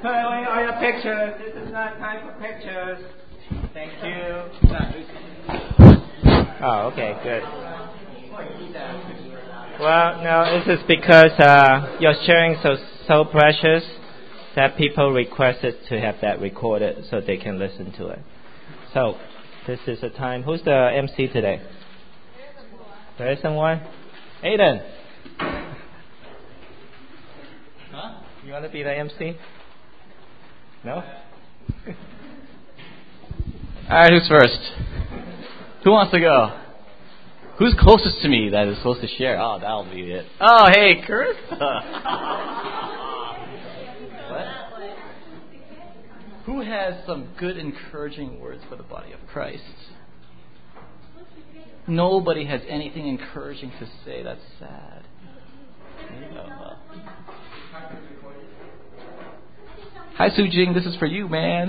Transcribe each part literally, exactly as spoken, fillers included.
put away all your pictures. This is not time for pictures. Thank you. Oh, okay, good. Well, no, this is because uh, your sharing so so precious that people requested to have that recorded so they can listen to it. So, this is the time. Who's the M C today? There is someone? Aiden. Huh? You want to be the M C? No? Alright, who's first? Who wants to go? Who's closest to me that is supposed to share? Oh, that'll be it. Oh, hey, Carissa. What? Who has some good encouraging words for the body of Christ? Nobody has anything encouraging to say. That's sad. Oh. Hi, Sujing. This is for you, man.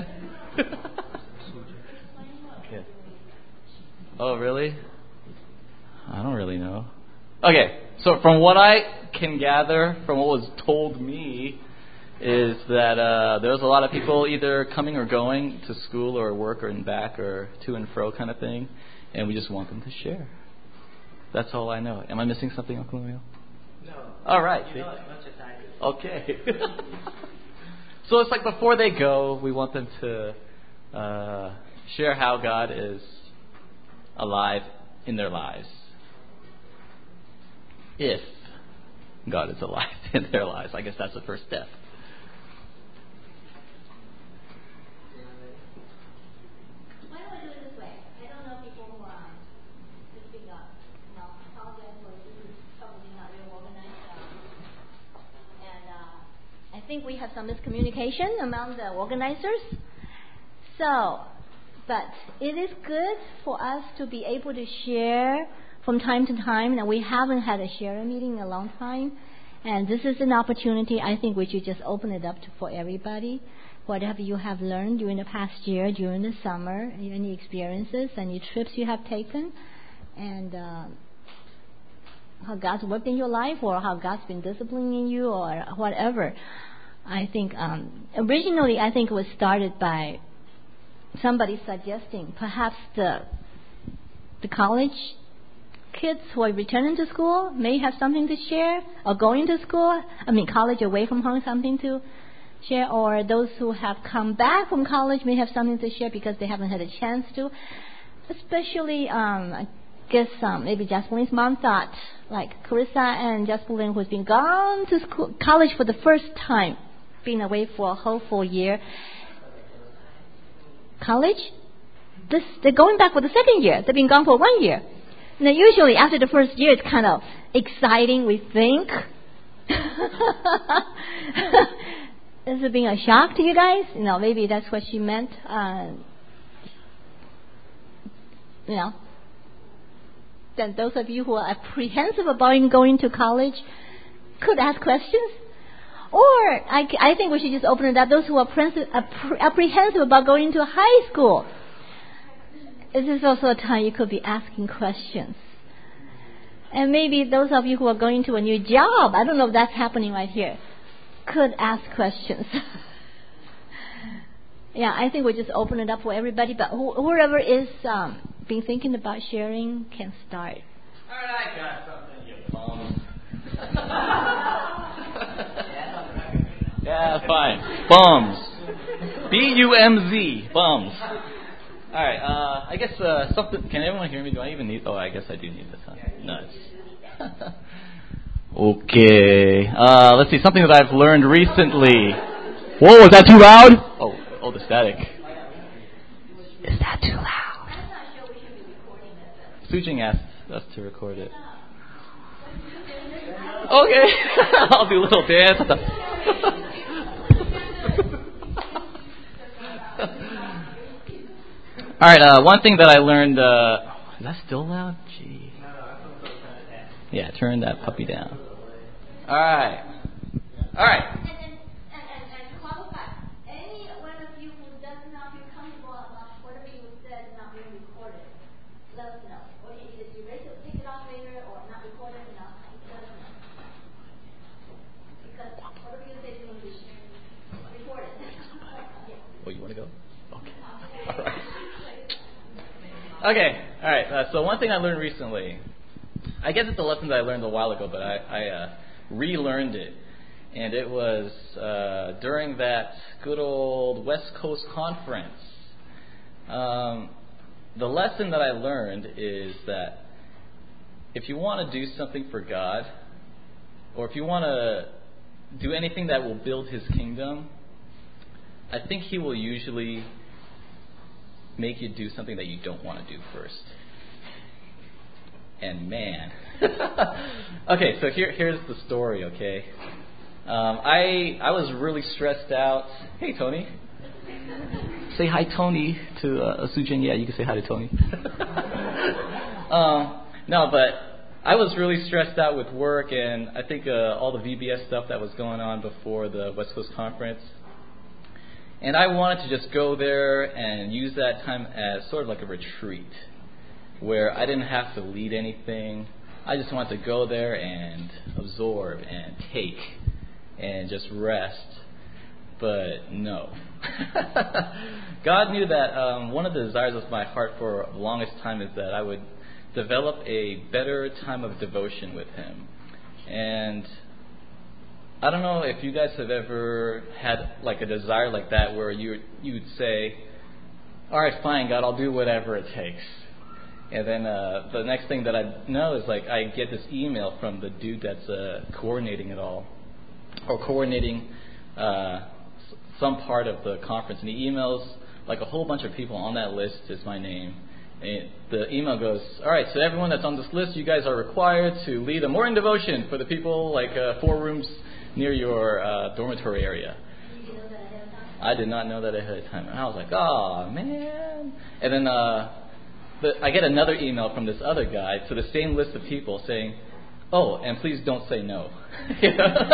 Okay. Oh, really? I don't really know. Okay, so from what I can gather from what was told me is that uh, there's a lot of people either coming or going to school or work or in back or to and fro kind of thing, and we just want them to share. That's all I know. Am I missing something, Uncle Emil? No. All right. You know as much as I do. Okay. So it's like before they go, we want them to uh, share how God is alive in their lives. If God is alive in their lives. I guess that's the first step. Why don't I do it this way? I don't know people who are to speak up. You know, I apologize for this is probably not real organized. Um, and uh, I think we have some miscommunication among the organizers. So, but it is good for us to be able to share from time to time. Now, we haven't had a sharing meeting in a long time, and this is an opportunity. I think we should just open it up to, for everybody. Whatever you have learned during the past year, during the summer, any experiences, any trips you have taken, and uh, how God's worked in your life, or how God's been disciplining you, or whatever. I think um, originally, I think it was started by somebody suggesting perhaps the the college kids who are returning to school may have something to share, or going to school, I mean college away from home, something to share, or those who have come back from college may have something to share because they haven't had a chance to. Especially, um, I guess um, maybe Jasmaline's mom thought, like Carissa and Jasmaline, who's been gone to school, college for the first time, been away for a whole full year. College? This, they're going back for the second year. They've been gone for one year. Now, usually after the first year, it's kind of exciting, we think. Is it being a shock to you guys? You know, maybe that's what she meant. Uh, you know, then those of you who are apprehensive about going to college could ask questions. Or I, I think we should just open it up. Those who are apprehensive about going to high school, this is also a time you could be asking questions. And maybe those of you who are going to a new job, I don't know if that's happening right here, could ask questions. Yeah, I think we just open it up for everybody. But wh- whoever is um, been thinking about sharing can start. All right, I got something, you bums. Yeah, fine. Bums. B U M Z. Bums. All right. Uh, I guess uh, something. Can everyone hear me? Do I even need? Oh, I guess I do need this. Huh? Nuts. Okay. Uh, let's see. Something that I've learned recently. Whoa, was that too loud? Oh, oh, the static. Is that too loud? Sujing asked us to record it. Okay. I'll do a little dance. All right, uh, one thing that I learned, uh, is that still loud? Gee. Yeah, turn that puppy down. All right. All right. And, and, and, and to qualify, any one of you who does not feel comfortable about whatever you said not being recorded, let us know. Or you either erase it, take it off later, or not record it, you know, let us know. Because whatever you say is going to be recorded. Okay, all right. Uh, so one thing I learned recently, I guess it's a lesson that I learned a while ago, but I, I uh, relearned it. And it was uh, during that good old West Coast conference. Um, the lesson that I learned is that if you want to do something for God, or if you want to do anything that will build His kingdom, I think He will usually make you do something that you don't want to do first. And man. Okay, so here here's the story, okay? Um, I I was really stressed out. Hey, Tony. Say hi, Tony, to uh, Sujin. Yeah, you can say hi to Tony. um, no, but I was really stressed out with work, and I think uh, all the V B S stuff that was going on before the West Coast Conference. And I wanted to just go there and use that time as sort of like a retreat, where I didn't have to lead anything. I just wanted to go there and absorb and take and just rest. But no. God knew that um, one of the desires of my heart for the longest time is that I would develop a better time of devotion with Him. And I don't know if you guys have ever had like a desire like that where you you would say, all right, fine, God, I'll do whatever it takes. And then uh, the next thing that I know is like I get this email from the dude that's uh, coordinating it all, or coordinating uh, some part of the conference. And he emails like a whole bunch of people. On that list is my name. And the email goes, all right, so everyone that's on this list, you guys are required to lead a morning devotion for the people like uh, four rooms near your uh, dormitory area. Did you know that ahead of time? I did not know that ahead of time. And I was like, oh, man. And then uh, the, I get another email from this other guy to the same list of people saying, oh, and please don't say no. So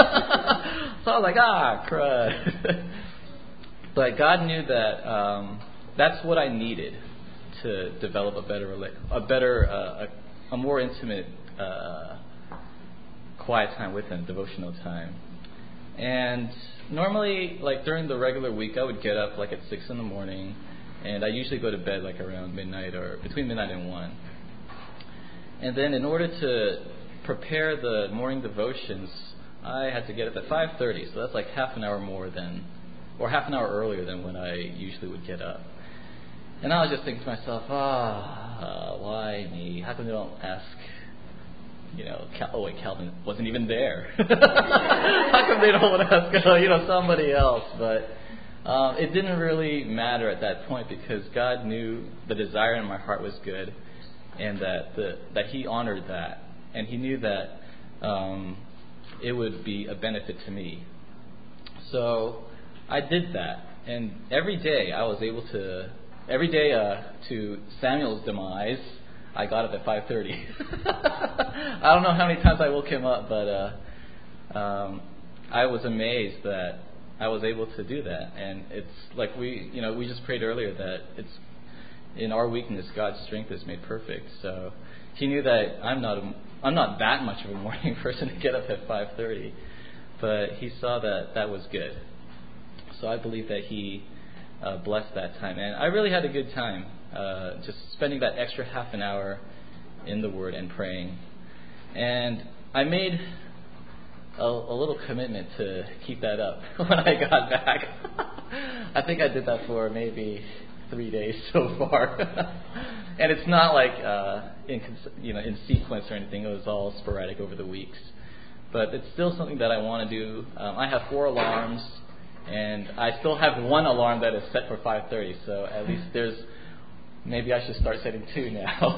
I was like, ah, crud. But God knew that um, that's what I needed to develop a better, a better, uh, a, a more intimate, uh, quiet time with Him, devotional time. And normally, like during the regular week, I would get up like at six in the morning, and I usually go to bed like around midnight or between midnight and one. And then, in order to prepare the morning devotions, I had to get up at five thirty. So that's like half an hour more than, or half an hour earlier than when I usually would get up. And I was just thinking to myself, ah, why me? How come they don't ask? You know, Cal- oh wait, Calvin wasn't even there. How come they don't want to ask, uh, you know, somebody else? But um, it didn't really matter at that point because God knew the desire in my heart was good, and that the, that He honored that, and He knew that um, it would be a benefit to me. So I did that, and every day I was able to. Every day uh, to Samuel's demise, I got up at five thirty. I don't know how many times I woke him up, but uh, um, I was amazed that I was able to do that. And it's like we, you know, we just prayed earlier that it's in our weakness, God's strength is made perfect. So He knew that I'm not, a, I'm not that much of a morning person to get up at five thirty, but He saw that that was good. So I believe that He uh, blessed that time, and I really had a good time. Uh, just spending that extra half an hour in the Word and praying. And I made a, a little commitment to keep that up when I got back. I think I did that for maybe three days so far. And it's not like uh, in you know in sequence or anything. It was all sporadic over the weeks. But it's still something that I want to do. Um, I have four alarms, and I still have one alarm that is set for five thirty. So at least there's maybe I should start setting two now.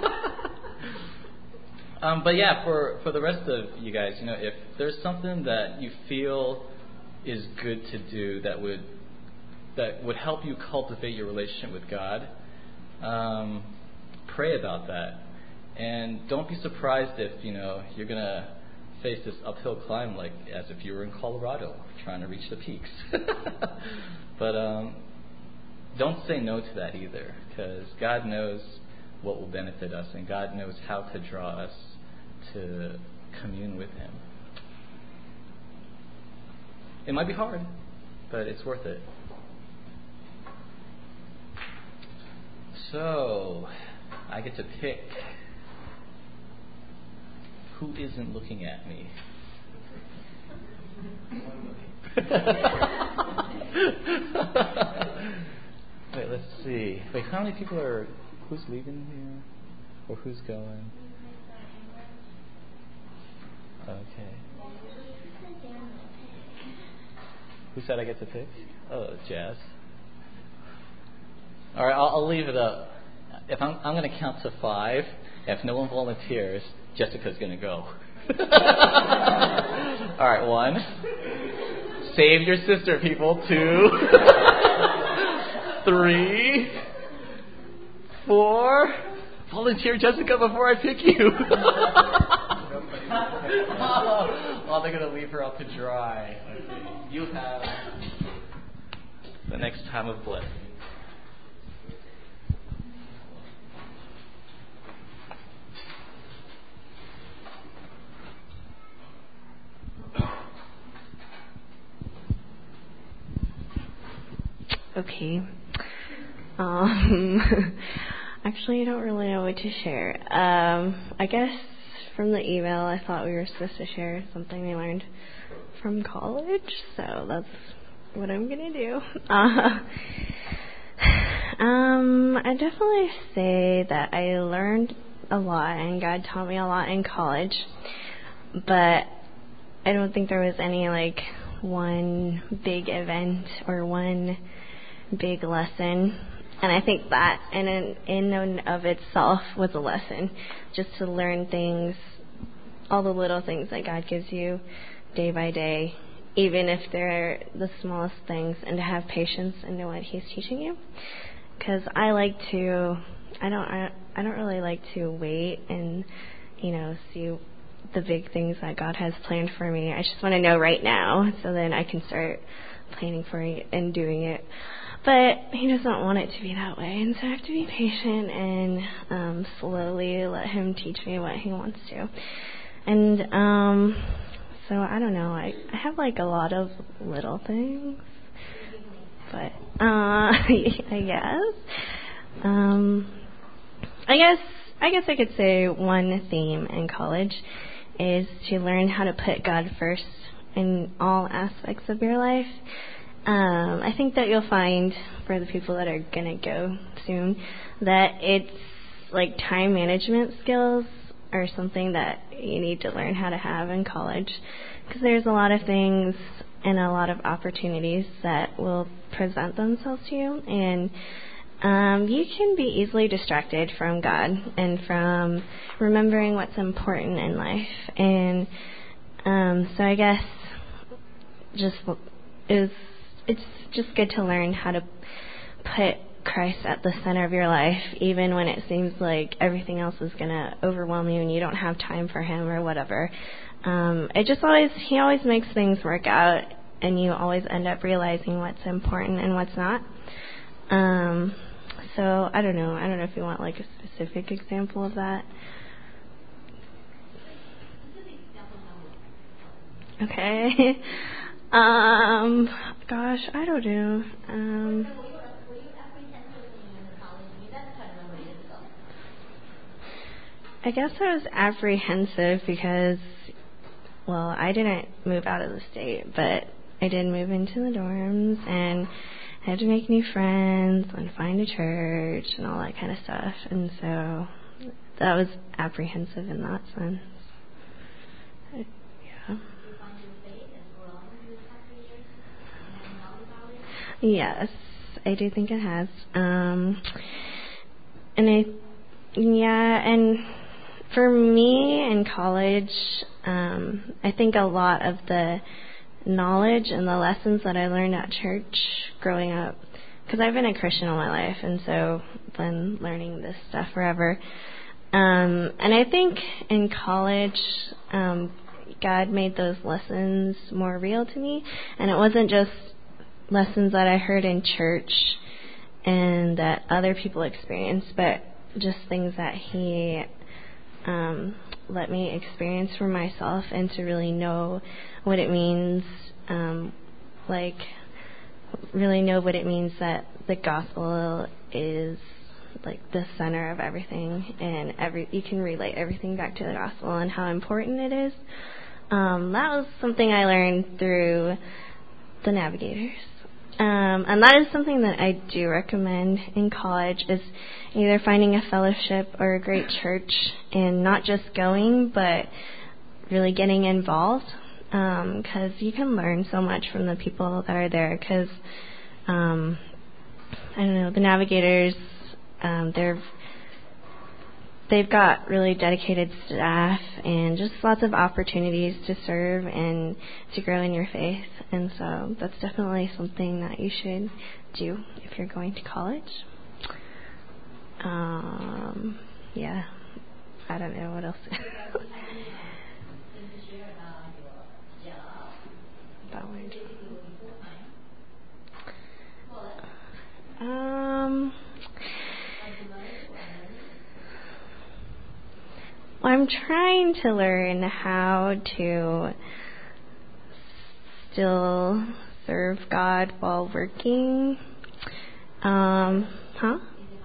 um, but yeah, for, for the rest of you guys, you know, if there's something that you feel is good to do that would that would help you cultivate your relationship with God, um, pray about that. And don't be surprised if, you know, you're going to face this uphill climb like as if you were in Colorado trying to reach the peaks. But um, don't say no to that either, because God knows what will benefit us, and God knows how to draw us to commune with Him. It might be hard, but it's worth it. So, I get to pick. Who isn't looking at me? Wait, let's see. Wait, how many people are... Who's leaving here? Or who's going? Okay. Who said I get to pick? Oh, Jazz. All right, I'll, I'll leave it up. If I'm, I'm going to count to five. If no one volunteers, Jessica's going to go. All right, one. Save your sister, people. Two. Three. Four. Volunteer, Jessica, before I pick you. Oh, they're going to leave her out to dry. Okay. You have the next time of blessing. Okay. Um, actually, I don't really know what to share. Um, I guess from the email, I thought we were supposed to share something we learned from college, so that's what I'm gonna do. Uh, um, I definitely say that I learned a lot, and God taught me a lot in college, but I don't think there was any like one big event or one big lesson. And I think that in and, in and of itself was a lesson, just to learn things, all the little things that God gives you day by day, even if they're the smallest things, and to have patience into what He's teaching you. Because I like to, I don't, I, I don't really like to wait and, you know, see the big things that God has planned for me. I just want to know right now, so then I can start planning for it and doing it. But He doesn't want it to be that way, and so I have to be patient and um, slowly let Him teach me what He wants to. And um, so I don't know. I, I have like a lot of little things, but uh, I guess um, I guess I guess I could say one theme in college is to learn how to put God first in all aspects of your life. Um, I think that you'll find, for the people that are going to go soon, that it's like time management skills are something that you need to learn how to have in college, because there's a lot of things and a lot of opportunities that will present themselves to you, and um, you can be easily distracted from God and from remembering what's important in life. And um, so I guess just is it's just good to learn how to put Christ at the center of your life, even when it seems like everything else is going to overwhelm you and you don't have time for Him or whatever. Um, it just always, He always makes things work out, and you always end up realizing what's important and what's not. Um, so I don't know. I don't know if you want like a specific example of that. Okay. um, gosh, I don't know. Um, I guess I was apprehensive because, well, I didn't move out of the state, but I did move into the dorms and had to make new friends and find a church and all that kind of stuff. And so that was apprehensive in that sense. Yeah. Yes, I do think it has. Um, and I, yeah, and for me in college, um, I think a lot of the knowledge and the lessons that I learned at church growing up, because I've been a Christian all my life, and so I've been learning this stuff forever. Um, and I think in college, um, God made those lessons more real to me, and it wasn't just lessons that I heard in church and that other people experienced, but just things that He um, let me experience for myself, and to really know what it means, um, like really know what it means that the gospel is like the center of everything, and every you can relate everything back to the gospel and how important it is. Um, that was something I learned through the Navigators. Um, and that is something that I do recommend in college, is either finding a fellowship or a great church and not just going, but really getting involved, because um, you can learn so much from the people that are there. Because, um, I don't know, the Navigators, um, they're they've got really dedicated staff and just lots of opportunities to serve and to grow in your faith. And so that's definitely something that you should do if you're going to college. Um, yeah, I don't know what else. um, well, I'm trying to learn how to still serve God while working. Um, huh?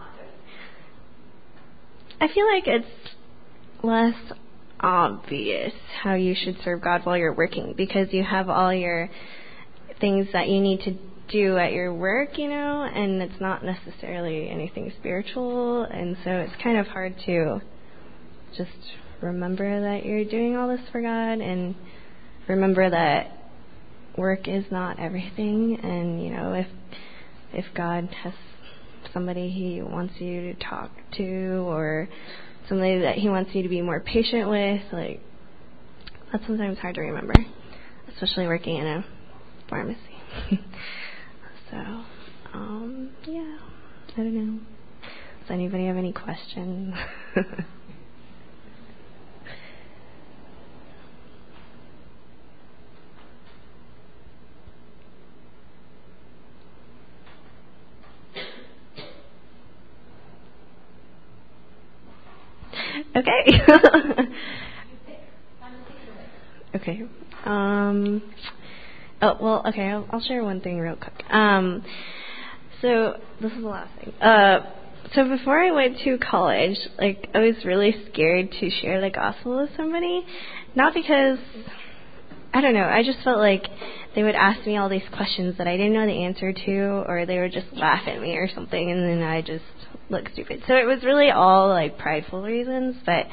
I feel like it's less obvious how you should serve God while you're working, because you have all your things that you need to do at your work, you know, and it's not necessarily anything spiritual, and so it's kind of hard to just remember that you're doing all this for God, and remember that work is not everything. And, you know, if if God has somebody he wants you to talk to, or somebody that he wants you to be more patient with, like, that's sometimes hard to remember, especially working in a pharmacy. So, um, yeah, I don't know. Does anybody have any questions? Okay. Okay. Um. Oh well. Okay. I'll, I'll share one thing real quick. Um. So this is the last thing. Uh. So before I went to college, like, I was really scared to share the gospel with somebody, not because, I don't know, I just felt like they would ask me all these questions that I didn't know the answer to, or they would just laugh at me or something, and then I just look stupid. So it was really all, like, prideful reasons. But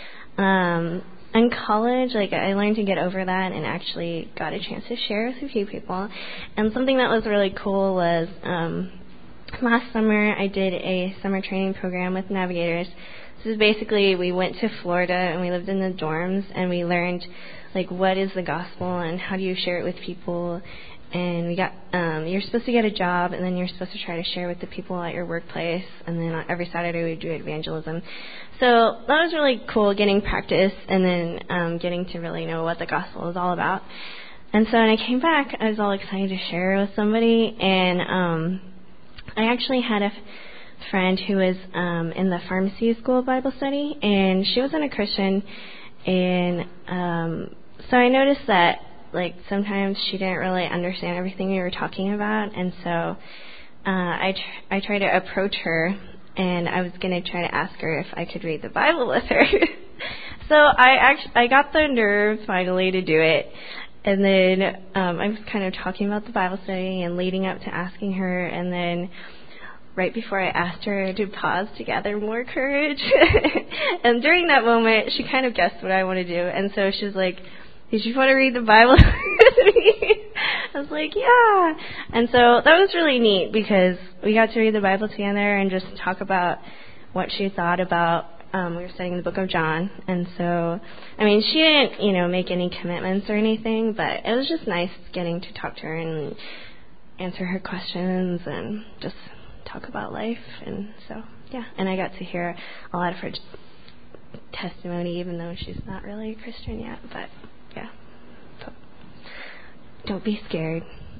um, in college, like, I learned to get over that and actually got a chance to share with a few people. And something that was really cool was um, last summer I did a summer training program with Navigators. This is basically, we went to Florida and we lived in the dorms, and we learned, like, what is the gospel and how do you share it with people. And we got, um, you're supposed to get a job, and then you're supposed to try to share with the people at your workplace. And then every Saturday we do evangelism. So that was really cool, getting practice and then um, getting to really know what the gospel is all about. And so when I came back, I was all excited to share with somebody. And um, I actually had a friend who was um, in the pharmacy school Bible study, and she wasn't a Christian. And um, so I noticed that, like, sometimes she didn't really understand everything we were talking about, and so uh, I tr- I tried to approach her, and I was going to try to ask her if I could read the Bible with her. So I actually I got the nerve finally to do it, and then um, I was kind of talking about the Bible study and leading up to asking her, and then right before I asked her to pause to gather more courage, and during that moment she kind of guessed what I want to do, and so she was like, "Did you want to read the Bible with me?" I was like, "Yeah." And so that was really neat, because we got to read the Bible together and just talk about what she thought about, um, we were studying the book of John. And so, I mean, she didn't, you know, make any commitments or anything, but it was just nice getting to talk to her and answer her questions and just talk about life. And so, yeah. And I got to hear a lot of her testimony, even though she's not really a Christian yet, but yeah. So, don't be scared.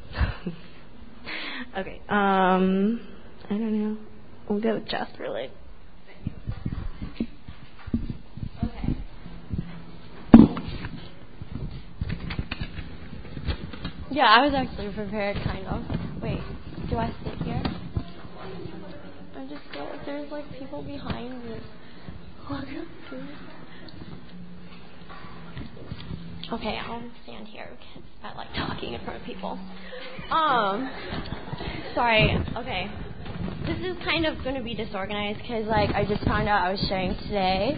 Okay. Um, I don't know. We'll go with Jasper Lake. Okay. Yeah, I was actually prepared, kind of. Wait, do I sit here? I'm just feel like there's like people behind me. Okay, I'll stand here because I like talking in front of people. Um, sorry. Okay, this is kind of going to be disorganized because like I just found out I was sharing today.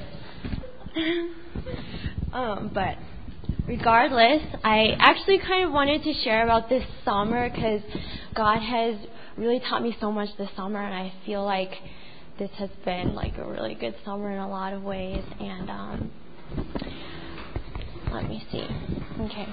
um, but regardless, I actually kind of wanted to share about this summer because God has really taught me so much this summer, and I feel like this has been like a really good summer in a lot of ways. And um, let me see. Okay.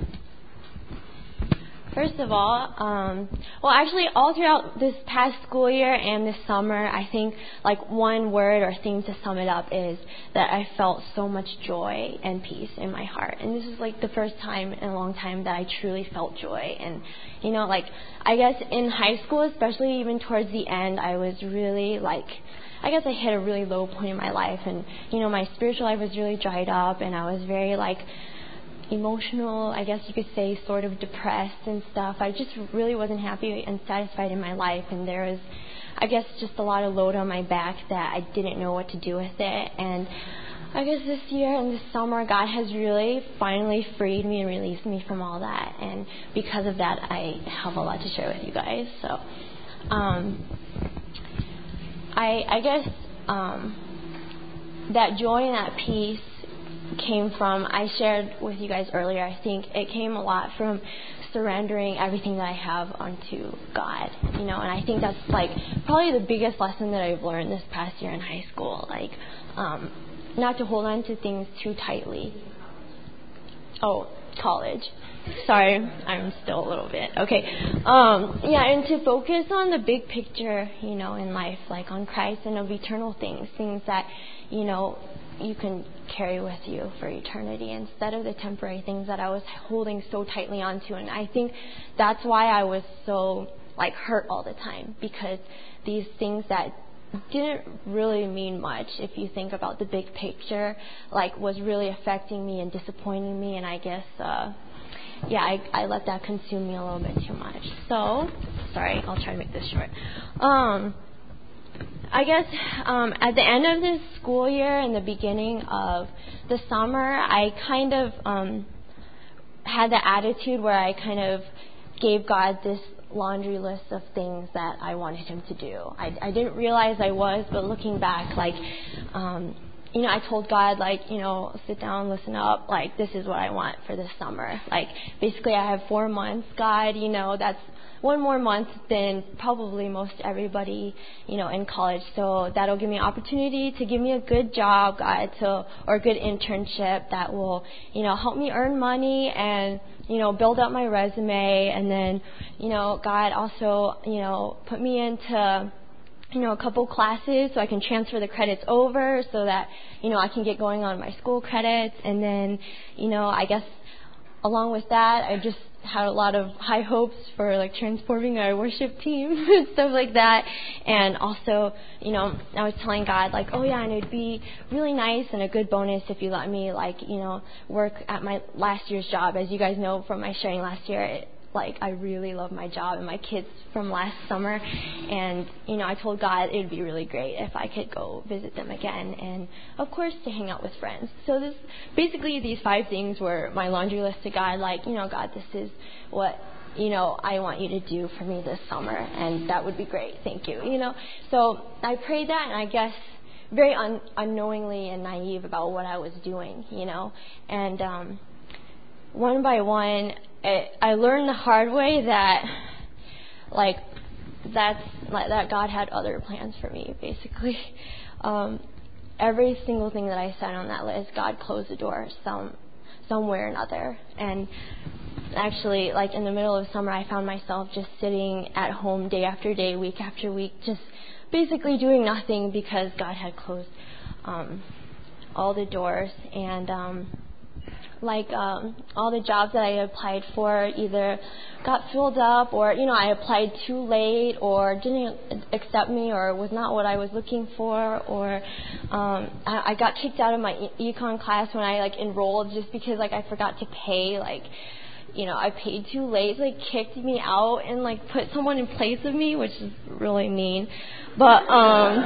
First of all, um, well, actually, all throughout this past school year and this summer, I think like one word or thing to sum it up is that I felt so much joy and peace in my heart. And this is like the first time in a long time that I truly felt joy. And, you know, like, I guess in high school, especially even towards the end, I was really like, I guess I hit a really low point in my life. And, you know, my spiritual life was really dried up, and I was very like, emotional, I guess you could say, sort of depressed and stuff. I just really wasn't happy and satisfied in my life, and there was, I guess, just a lot of load on my back that I didn't know what to do with it. And I guess this year and this summer, God has really finally freed me and released me from all that, and because of that, I have a lot to share with you guys. So, um, I, I guess um, that joy and that peace came from, I shared with you guys earlier, I think it came a lot from surrendering everything that I have unto God, you know, and I think that's like probably the biggest lesson that I've learned this past year in high school, like um, not to hold on to things too tightly. Oh, college. Sorry, I'm still a little bit. Okay. Um, yeah, and to focus on the big picture, you know, in life, like on Christ and of eternal things, things that, you know, you can carry with you for eternity instead of the temporary things that I was holding so tightly onto. And I think that's why I was so like hurt all the time, because these things that didn't really mean much, if you think about the big picture, like was really affecting me and disappointing me. And I guess uh yeah I, I let that consume me a little bit too much. So sorry, I'll try to make this short. um I guess um, at the end of this school year and the beginning of the summer, I kind of um, had the attitude where I kind of gave God this laundry list of things that I wanted Him to do. I, I didn't realize I was, but looking back, like, um, you know, I told God, like, you know, sit down, listen up, like, this is what I want for this summer. Like, basically, I have four months, God, you know, that's one more month than probably most everybody, you know, in college. So that'll give me an opportunity to give me a good job, God, to, or a good internship that will, you know, help me earn money and, you know, build up my resume. And then, you know, God also, you know, put me into, you know, a couple classes so I can transfer the credits over so that, you know, I can get going on my school credits. And then, you know, I guess along with that, I just had a lot of high hopes for like transforming our worship team and stuff like that. And also, you know, I was telling God, like, oh yeah, and it'd be really nice and a good bonus if you let me, like, you know, work at my last year's job. As you guys know from my sharing last year, it, like, I really love my job and my kids from last summer. And, you know, I told God it would be really great if I could go visit them again. And, of course, to hang out with friends. So this, basically these five things were my laundry list to God. Like, you know, God, this is what, you know, I want you to do for me this summer. And that would be great. Thank you. You know, so I prayed that, and I guess very un- unknowingly and naive about what I was doing, you know. And um, one by one, It, I learned the hard way that, like, that's like, that God had other plans for me. Basically, um, every single thing that I said on that list, God closed the door some somewhere or another. And actually, like in the middle of summer, I found myself just sitting at home day after day, week after week, just basically doing nothing because God had closed um, all the doors. And um, like um, all the jobs that I applied for either got filled up, or, you know, I applied too late, or didn't accept me, or was not what I was looking for, or um, I, I got kicked out of my e- econ class when I like enrolled just because like I forgot to pay like you know, I paid too late. They kicked me out and like put someone in place of me, which is really mean. But um,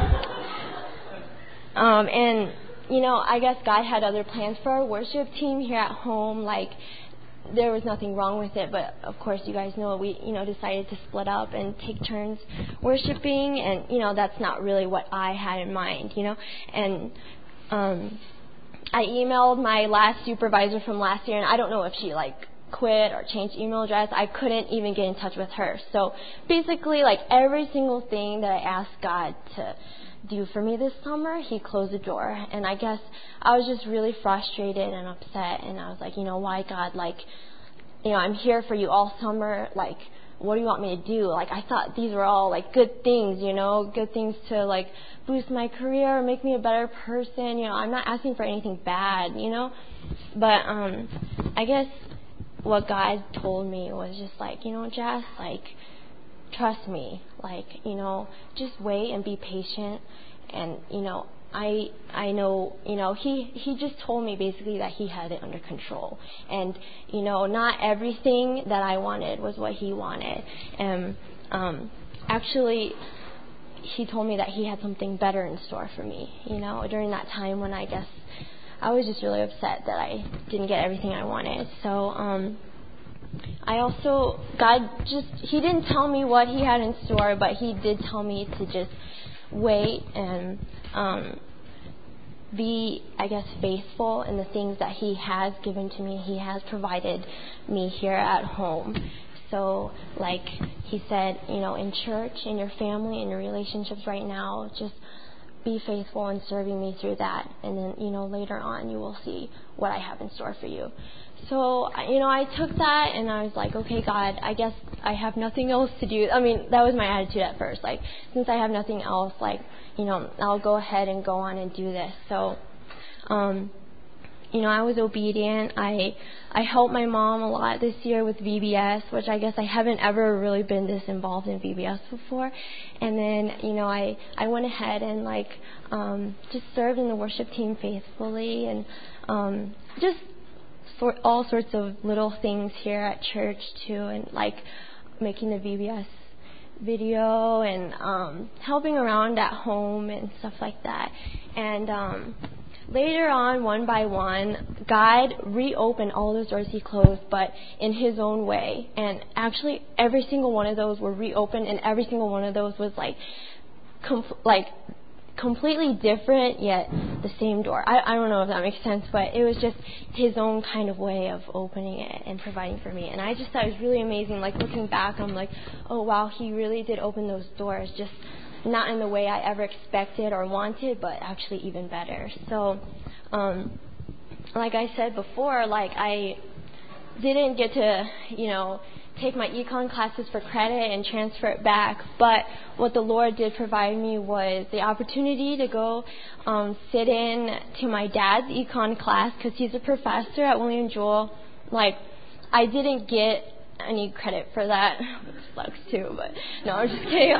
um, and you know, I guess God had other plans for our worship team here at home. Like, there was nothing wrong with it, but of course, you guys know we, you know, decided to split up and take turns worshiping, and you know, that's not really what I had in mind, you know, and um. I emailed my last supervisor from last year, and I don't know if she, like, quit or changed email address. I couldn't even get in touch with her. So basically, like, every single thing that I asked God to do for me this summer, he closed the door. And I guess I was just really frustrated and upset, and I was like, you know, why, God? Like, you know, I'm here for you all summer. Like, what do you want me to do? Like, I thought these were all, like, good things, you know, good things to, like, boost my career, make me a better person. You know, I'm not asking for anything bad, you know. But um, I guess what God told me was just like, you know, Jess, like, trust me. Like, you know, just wait and be patient. And, you know, I I know, you know, he, he just told me basically that he had it under control. And, you know, not everything that I wanted was what he wanted. And um, actually, he told me that he had something better in store for me, you know, during that time when I guess I was just really upset that I didn't get everything I wanted. So um, I also, God just, he didn't tell me what he had in store, but he did tell me to just wait and um, be, I guess, faithful in the things that he has given to me. He has provided me here at home. So, like he said, you know, in church, in your family, in your relationships right now, just be faithful in serving me through that. And then, you know, later on you will see what I have in store for you. So, you know, I took that and I was like, okay, God, I guess I have nothing else to do. I mean, that was my attitude at first. Like, since I have nothing else, like, you know, I'll go ahead and go on and do this. So, um, you know, I was obedient. I I helped my mom a lot this year with V B S, which I guess I haven't ever really been this involved in V B S before. And then, you know, I, I went ahead and, like, um, just served in the worship team faithfully and um, just for all sorts of little things here at church, too, and, like, making the V B S video and um, helping around at home and stuff like that. And um later on, one by one, God reopened all those doors he closed, but in his own way. And actually, every single one of those were reopened, and every single one of those was like, com- like completely different, yet the same door. I, I don't know if that makes sense, but it was just his own kind of way of opening it and providing for me. And I just thought it was really amazing. Like, looking back, I'm like, oh, wow, he really did open those doors, just not in the way I ever expected or wanted, but actually even better. So, um, like I said before, like I didn't get to, you know, take my econ classes for credit and transfer it back, but what the Lord did provide me was the opportunity to go um, sit in to my dad's econ class because he's a professor at William Jewell. Like, I didn't get any credit for that, which sucks too, but no, I'm just kidding.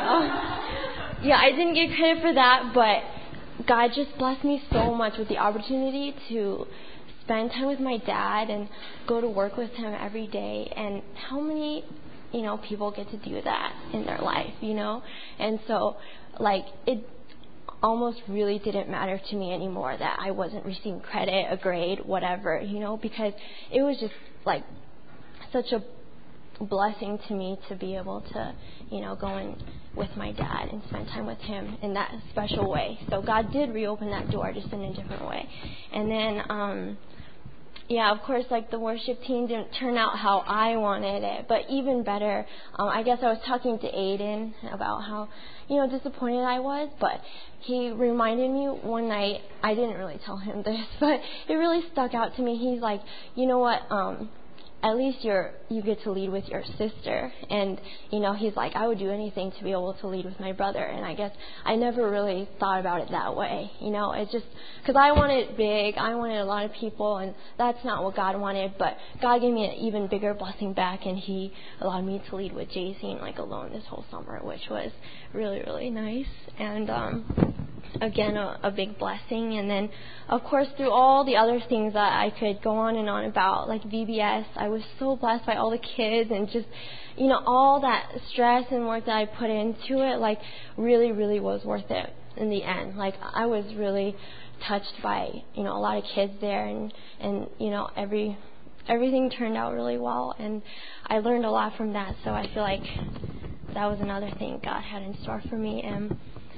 Um, yeah, I didn't get credit for that, but God just blessed me so much with the opportunity to spend time with my dad and go to work with him every day. And how many, you know, people get to do that in their life, you know? And so, like, it almost really didn't matter to me anymore that I wasn't receiving credit, a grade, whatever, you know, because it was just, like, such a blessing to me to be able to, you know, go in with my dad and spend time with him in that special way. So God did reopen that door, just in a different way. And then, um, yeah, of course, like, the worship team didn't turn out how I wanted it, but even better, um, I guess I was talking to Aiden about how, you know, disappointed I was, but he reminded me one night, I didn't really tell him this, but it really stuck out to me. He's like, you know what, um, at least you're, you get to lead with your sister. And, you know, he's like, I would do anything to be able to lead with my brother. And I guess I never really thought about it that way. You know, it's just, because I wanted big, I wanted a lot of people, and that's not what God wanted. But God gave me an even bigger blessing back, and he allowed me to lead with J C, like, alone this whole summer, which was really, really nice. And, um, again, a, a big blessing. And then, of course, through all the other things that I could go on and on about, like V B S, I was so blessed by all the kids and just, you know, all that stress and work that I put into it, like, really, really was worth it in the end. Like, I was really touched by, you know, a lot of kids there, and, and you know, every everything turned out really well, and I learned a lot from that. So I feel like that was another thing God had in store for me. And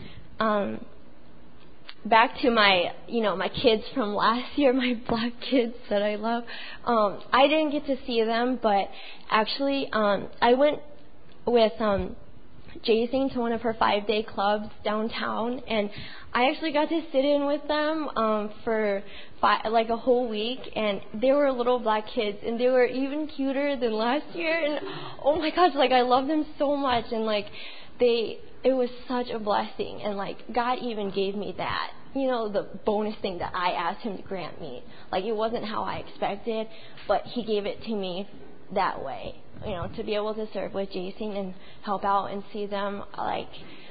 um, back to my, you know, my kids from last year, my black kids that I love. Um, I didn't get to see them, but actually, um, I went with um, Jason to one of her five-day clubs downtown, and I actually got to sit in with them um, for five, like a whole week, and they were little black kids, and they were even cuter than last year, and oh my gosh, like I love them so much, and like they, it was such a blessing, and like God even gave me that, you know, the bonus thing that I asked Him to grant me. Like it wasn't how I expected, but He gave it to me that way, you know, to be able to serve with Jason and help out and see them, like,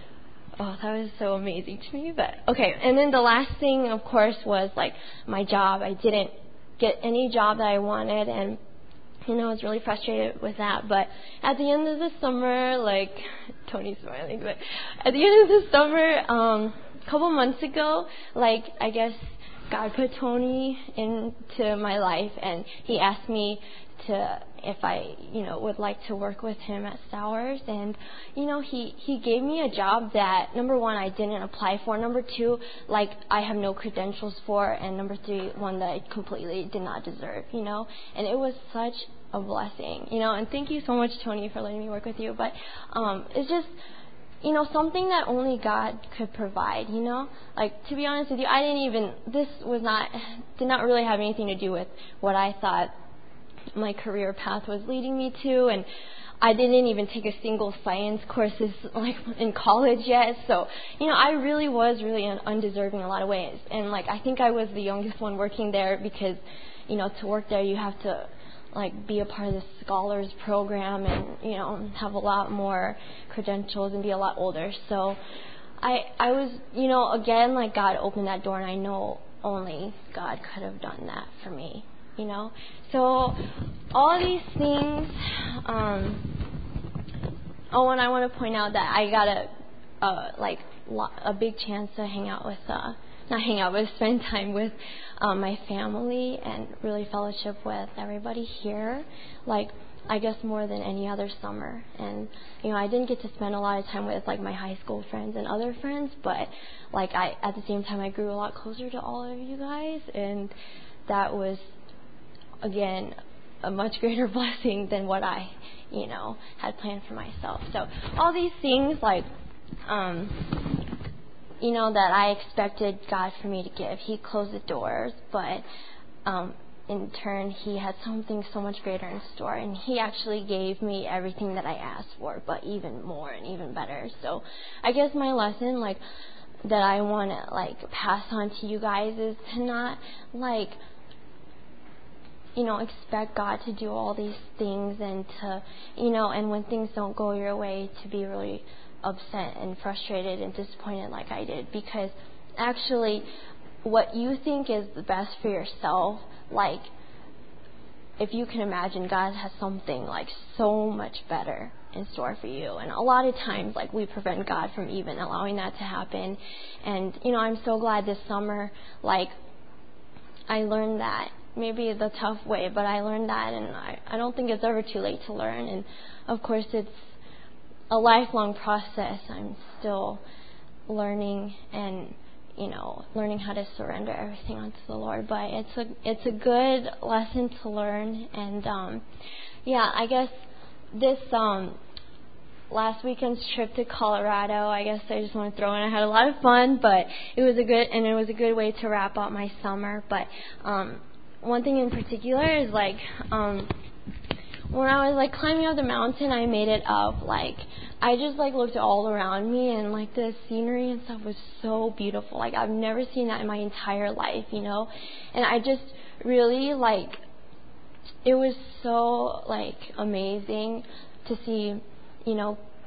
oh, that was so amazing to me. But okay, and then the last thing, of course, was like my job. I didn't get any job that I wanted, and you know, I was really frustrated with that. But at the end of the summer, like Tony's smiling, but at the end of the summer, um, a couple months ago, like I guess God put Tony into my life, and He asked me to if I, you know, would like to work with him at Stowers. And, you know, he, he gave me a job that, number one, I didn't apply for. Number two, like, I have no credentials for. And number three, one that I completely did not deserve, you know. And it was such a blessing, you know. And thank you so much, Tony, for letting me work with you. But um, it's just, you know, something that only God could provide, you know. Like, to be honest with you, I didn't even, this was not, did not really have anything to do with what I thought my career path was leading me to, and I didn't even take a single science courses like in college yet. So, you know, I really was really undeserving in a lot of ways. And like, I think I was the youngest one working there because, you know, to work there you have to like be a part of the scholars program and, you know, have a lot more credentials and be a lot older. So I I was, you know, again, like God opened that door, and I know only God could have done that for me. You know, so all these things. Um, oh, and I want to point out that I got a, uh, like a big chance to hang out with, uh, not hang out, but spend time with um, my family and really fellowship with everybody here. Like, I guess more than any other summer. And you know, I didn't get to spend a lot of time with like my high school friends and other friends, but like I, at the same time, I grew a lot closer to all of you guys, and that was, again, a much greater blessing than what I, you know, had planned for myself. So all these things, like, um, you know, that I expected God for me to give, He closed the doors, but um, in turn, He had something so much greater in store, and He actually gave me everything that I asked for, but even more and even better. So I guess my lesson, like, that I want to, like, pass on to you guys is to not, like, you know, expect God to do all these things, and to, you know, and when things don't go your way, to be really upset and frustrated and disappointed like I did. Because actually, what you think is the best for yourself, like, if you can imagine, God has something, like, so much better in store for you. And a lot of times, like, we prevent God from even allowing that to happen. And, you know, I'm so glad this summer, like, I learned that. Maybe the tough way, but I learned that, and I, I don't think it's ever too late to learn. And of course, it's a lifelong process. I'm still learning, and you know, learning how to surrender everything onto the Lord. But it's a it's a good lesson to learn. And um, yeah, I guess this um, last weekend's trip to Colorado, I guess I just want to throw in. I had a lot of fun, but it was a good and it was a good way to wrap up my summer. But um, one thing in particular is like um, when I was like climbing up the mountain, I made it up. Like I just like looked all around me, and like the scenery and stuff was so beautiful. Like I've never seen that in my entire life, you know. And I just really like it was so like amazing to see, you know,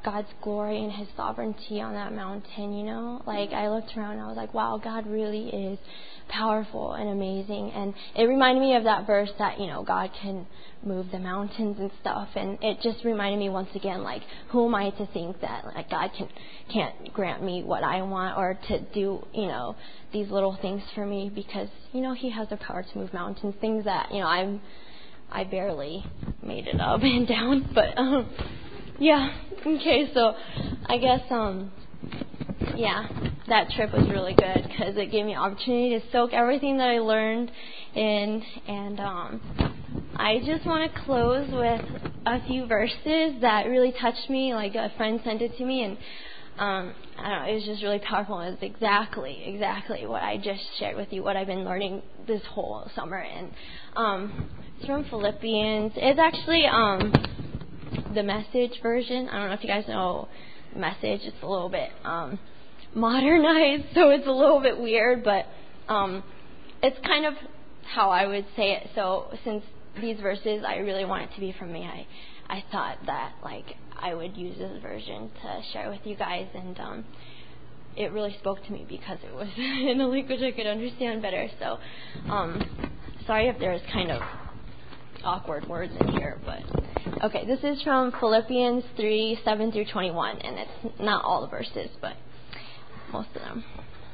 God's glory and His sovereignty on that mountain, you know? Like, I looked around and I was like, wow, God really is powerful and amazing. And it reminded me of that verse that, you know, God can move the mountains and stuff. And it just reminded me once again, like, who am I to think that, like, God can, can't grant me what I want or to do, you know, these little things for me, because, you know, He has the power to move mountains, things that, you know, I'm, I barely made it up and down, but, um, yeah, okay, so I guess, um, yeah, that trip was really good because it gave me an opportunity to soak everything that I learned in, and um, I just want to close with a few verses that really touched me. Like, a friend sent it to me, and um, I don't know, it was just really powerful. It was exactly, exactly what I just shared with you, what I've been learning this whole summer, and um, it's from Philippians. It's actually um, the Message version. I don't know if you guys know Message. It's a little bit um, modernized, so it's a little bit weird, but um, it's kind of how I would say it. So since these verses, I really want it to be from me, I, I thought that, like, I would use this version to share with you guys, and um, it really spoke to me because it was in a language I could understand better. So um, sorry if there's kind of awkward words in here, but okay, this is from Philippians three, seven through twenty-one, and it's not all the verses, but most of them.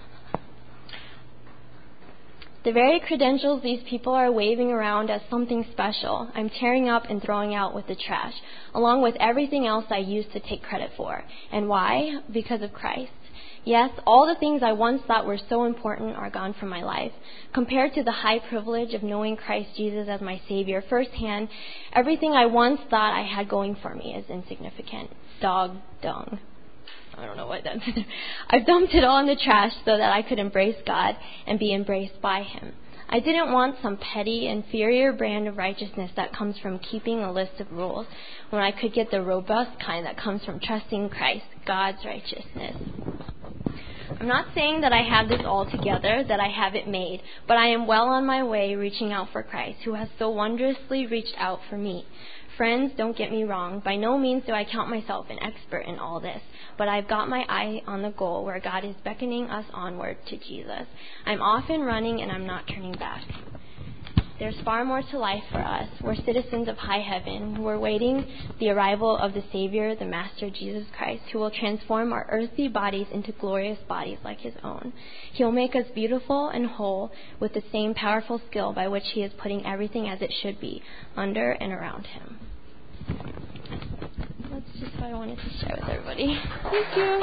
The very credentials these people are waving around as something special, I'm tearing up and throwing out with the trash, along with everything else I used to take credit for. And why? Because of Christ. Yes, all the things I once thought were so important are gone from my life. Compared to the high privilege of knowing Christ Jesus as my Savior firsthand, everything I once thought I had going for me is insignificant. Dog dung. I don't know what that is. I dumped it all in the trash so that I could embrace God and be embraced by Him. I didn't want some petty, inferior brand of righteousness that comes from keeping a list of rules, when I could get the robust kind that comes from trusting Christ, God's righteousness. I'm not saying that I have this all together, that I have it made, but I am well on my way reaching out for Christ, who has so wondrously reached out for me. Friends, don't get me wrong. By no means do I count myself an expert in all this, but I've got my eye on the goal where God is beckoning us onward to Jesus. I'm off and running, and I'm not turning back. There's far more to life for us. We're citizens of high heaven. We're waiting the arrival of the Savior, the Master Jesus Christ, who will transform our earthly bodies into glorious bodies like His own. He'll make us beautiful and whole with the same powerful skill by which He is putting everything as it should be, under and around Him. That's just what I wanted to share with everybody. Thank you.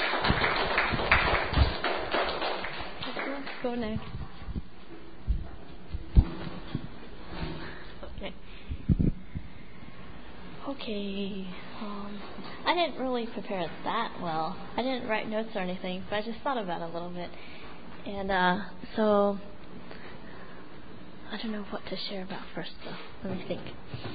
Let's go next. Okay. Okay. Um, I didn't really prepare that well. I didn't write notes or anything, but I just thought about it a little bit. And uh, so, I don't know what to share about first, though. Let me think.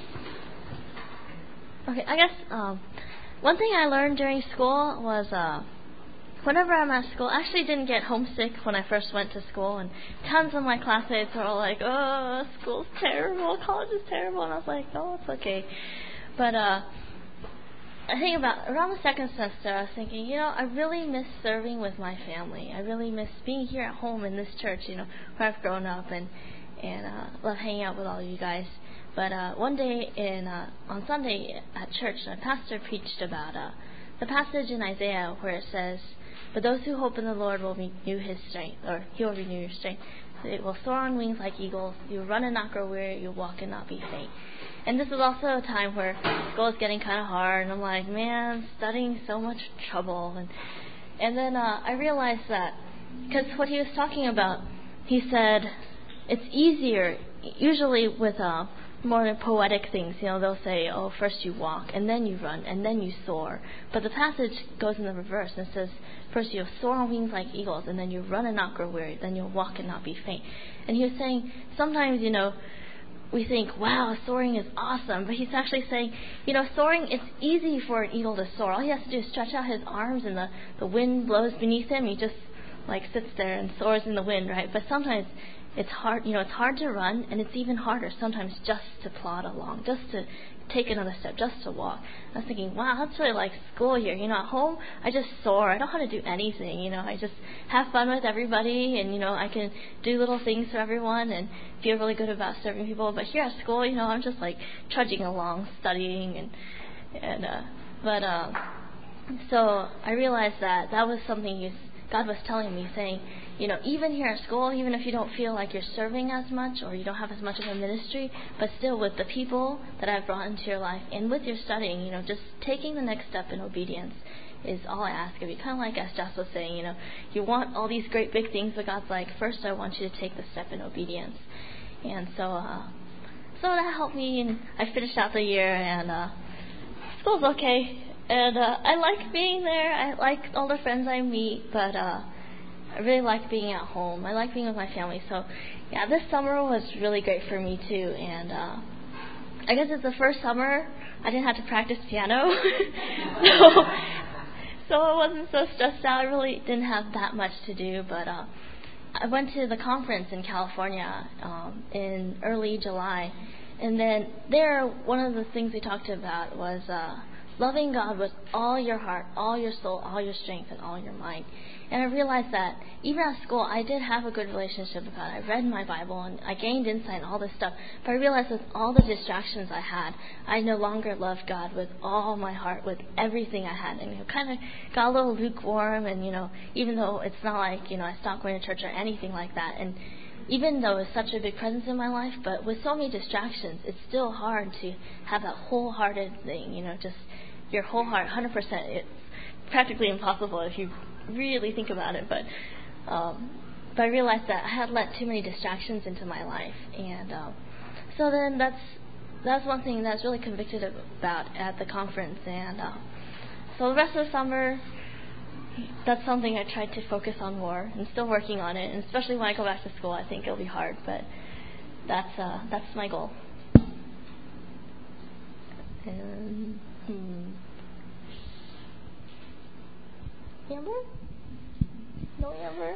Okay, I guess um, one thing I learned during school was uh, whenever I'm at school, I actually didn't get homesick when I first went to school, and tons of my classmates were all like, oh, school's terrible, college is terrible, and I was like, oh, it's okay. But uh, I think about around the second semester, I was thinking, you know, I really miss serving with my family. I really miss being here at home in this church, you know, where I've grown up, and, and uh, love hanging out with all of you guys. But uh, one day in uh, on Sunday at church, my pastor preached about uh, the passage in Isaiah where it says, "But those who hope in the Lord will renew His strength, or He will renew your strength. It will soar on wings like eagles. You will run and not grow weary. You will walk and not be faint." And this is also a time where school is getting kind of hard, and I'm like, man, studying so much trouble. And and then uh, I realized that because what he was talking about, he said it's easier usually with uh, more poetic things, you know, they'll say, oh, first you walk, and then you run, and then you soar. But the passage goes in the reverse and says, first you'll soar on wings like eagles, and then you run and not grow weary, then you'll walk and not be faint. And he was saying, sometimes, you know, we think, wow, soaring is awesome. But he's actually saying, you know, soaring, it's easy for an eagle to soar. All he has to do is stretch out his arms, and the, the wind blows beneath him. He just, like, sits there and soars in the wind, right? But sometimes it's hard, you know, it's hard to run, and it's even harder sometimes just to plod along, just to take another step, just to walk. I was thinking, wow, that's really like school here. You know, at home, I just soar. I don't know how to do anything. You know, I just have fun with everybody, and, you know, I can do little things for everyone and feel really good about serving people. But here at school, you know, I'm just like trudging along, studying, and, and, uh, but, um, so I realized that that was something you, God was telling me, saying, you know, even here at school, even if you don't feel like you're serving as much or you don't have as much of a ministry, but still with the people that I've brought into your life and with your studying, you know, just taking the next step in obedience is all I ask of you. Kind of like as Jess was saying, you know, you want all these great big things, but God's like, first I want you to take the step in obedience. And so, uh, so that helped me, and I finished out the year, and uh, school's okay. And uh, I like being there. I like all the friends I meet, but uh, I really like being at home. I like being with my family. So, yeah, this summer was really great for me, too. And uh, I guess it's the first summer I didn't have to practice piano. so, so I wasn't so stressed out. I really didn't have that much to do. But uh, I went to the conference in California um, in early July. And then there, one of the things we talked about was uh, loving God with all your heart, all your soul, all your strength, and all your mind. And I realized that even at school, I did have a good relationship with God. I read my Bible, and I gained insight and all this stuff. But I realized with all the distractions I had, I no longer loved God with all my heart, with everything I had. And, you know, kind of got a little lukewarm. And, you know, even though it's not like, you know, I stopped going to church or anything like that. And even though it's such a big presence in my life, but with so many distractions, it's still hard to have that wholehearted thing, you know, just your whole heart, one hundred percent. It's practically impossible if you really think about it. But um, but I realized that I had let too many distractions into my life, and um, so then that's that's one thing that's really convicted about at the conference. And uh, so the rest of the summer, that's something I tried to focus on more, and still working on it. And especially when I go back to school, I think it'll be hard, but that's uh, that's my goal. And hmm. Amber? No Amber?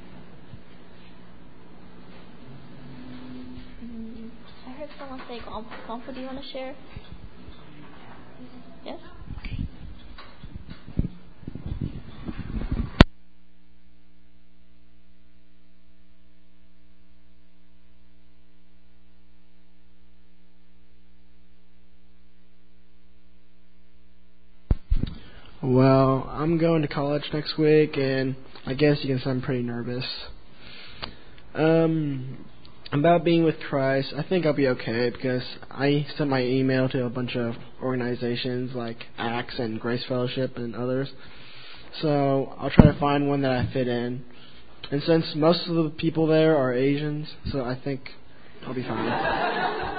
Mm, I heard someone say Gompa. Gompa, do you want to share? Yes? Well, I'm going to college next week, and I guess you can say I'm pretty nervous. Um, about being with Christ, I think I'll be okay because I sent my email to a bunch of organizations like Acts and Grace Fellowship and others. So I'll try to find one that I fit in. And since most of the people there are Asians, so I think I'll be fine.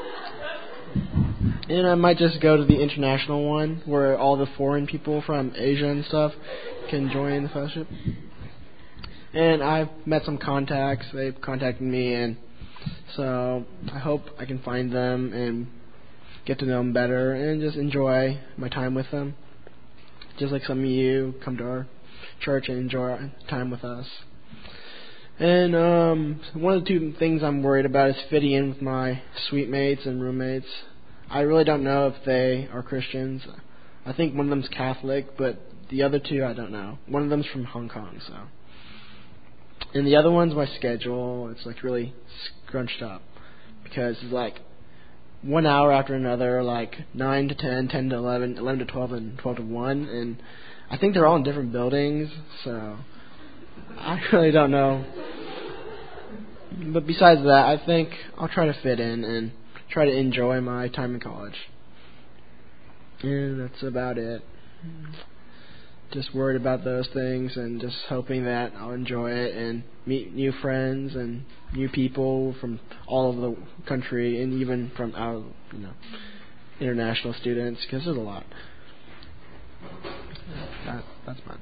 And I might just go to the international one where all the foreign people from Asia and stuff can join the fellowship. And I've met some contacts. They've contacted me, and so I hope I can find them and get to know them better and just enjoy my time with them. Just like some of you come to our church and enjoy our time with us. And um, one of the two things I'm worried about is fitting in with my suite mates and roommates. I really don't know if they are Christians. I think one of them's Catholic, but the other two I don't know. One of them's from Hong Kong, so. And the other one's my schedule. It's like really scrunched up because it's like one hour after another, like nine to ten, ten to eleven, eleven to twelve, and twelve to one. And I think they're all in different buildings, so I really don't know. But besides that, I think I'll try to fit in and try to enjoy my time in college. And that's about it. Just worried about those things and just hoping that I'll enjoy it and meet new friends and new people from all over the country and even from out, you know, international students, because there's a lot. That, that's mine.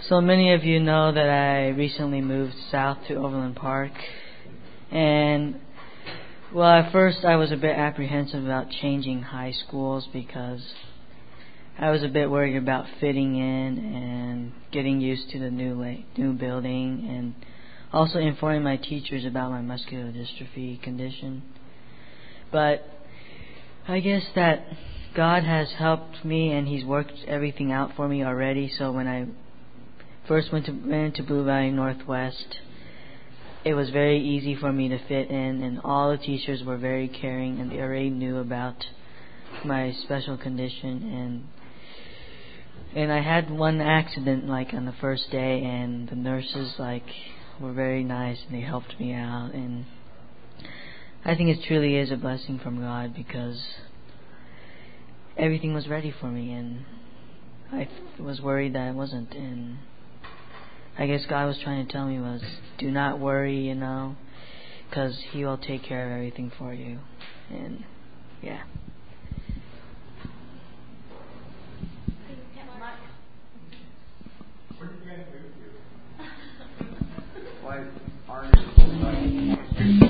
So many of you know that I recently moved south to Overland Park. And, well, at first I was a bit apprehensive about changing high schools because I was a bit worried about fitting in and getting used to the new la- new building, and also informing my teachers about my muscular dystrophy condition. But I guess that God has helped me, and He's worked everything out for me already. So when I first went to went into Blue Valley Northwest, it was very easy for me to fit in, and all the teachers were very caring, and they already knew about my special condition. And and I had one accident like on the first day, and the nurses like were very nice, and they helped me out. And I think it truly is a blessing from God, because everything was ready for me, and I was worried that it wasn't. And I guess God was trying to tell me was, do not worry, you know, because He will take care of everything for you. And yeah. Where did you guys move to? Why aren't you?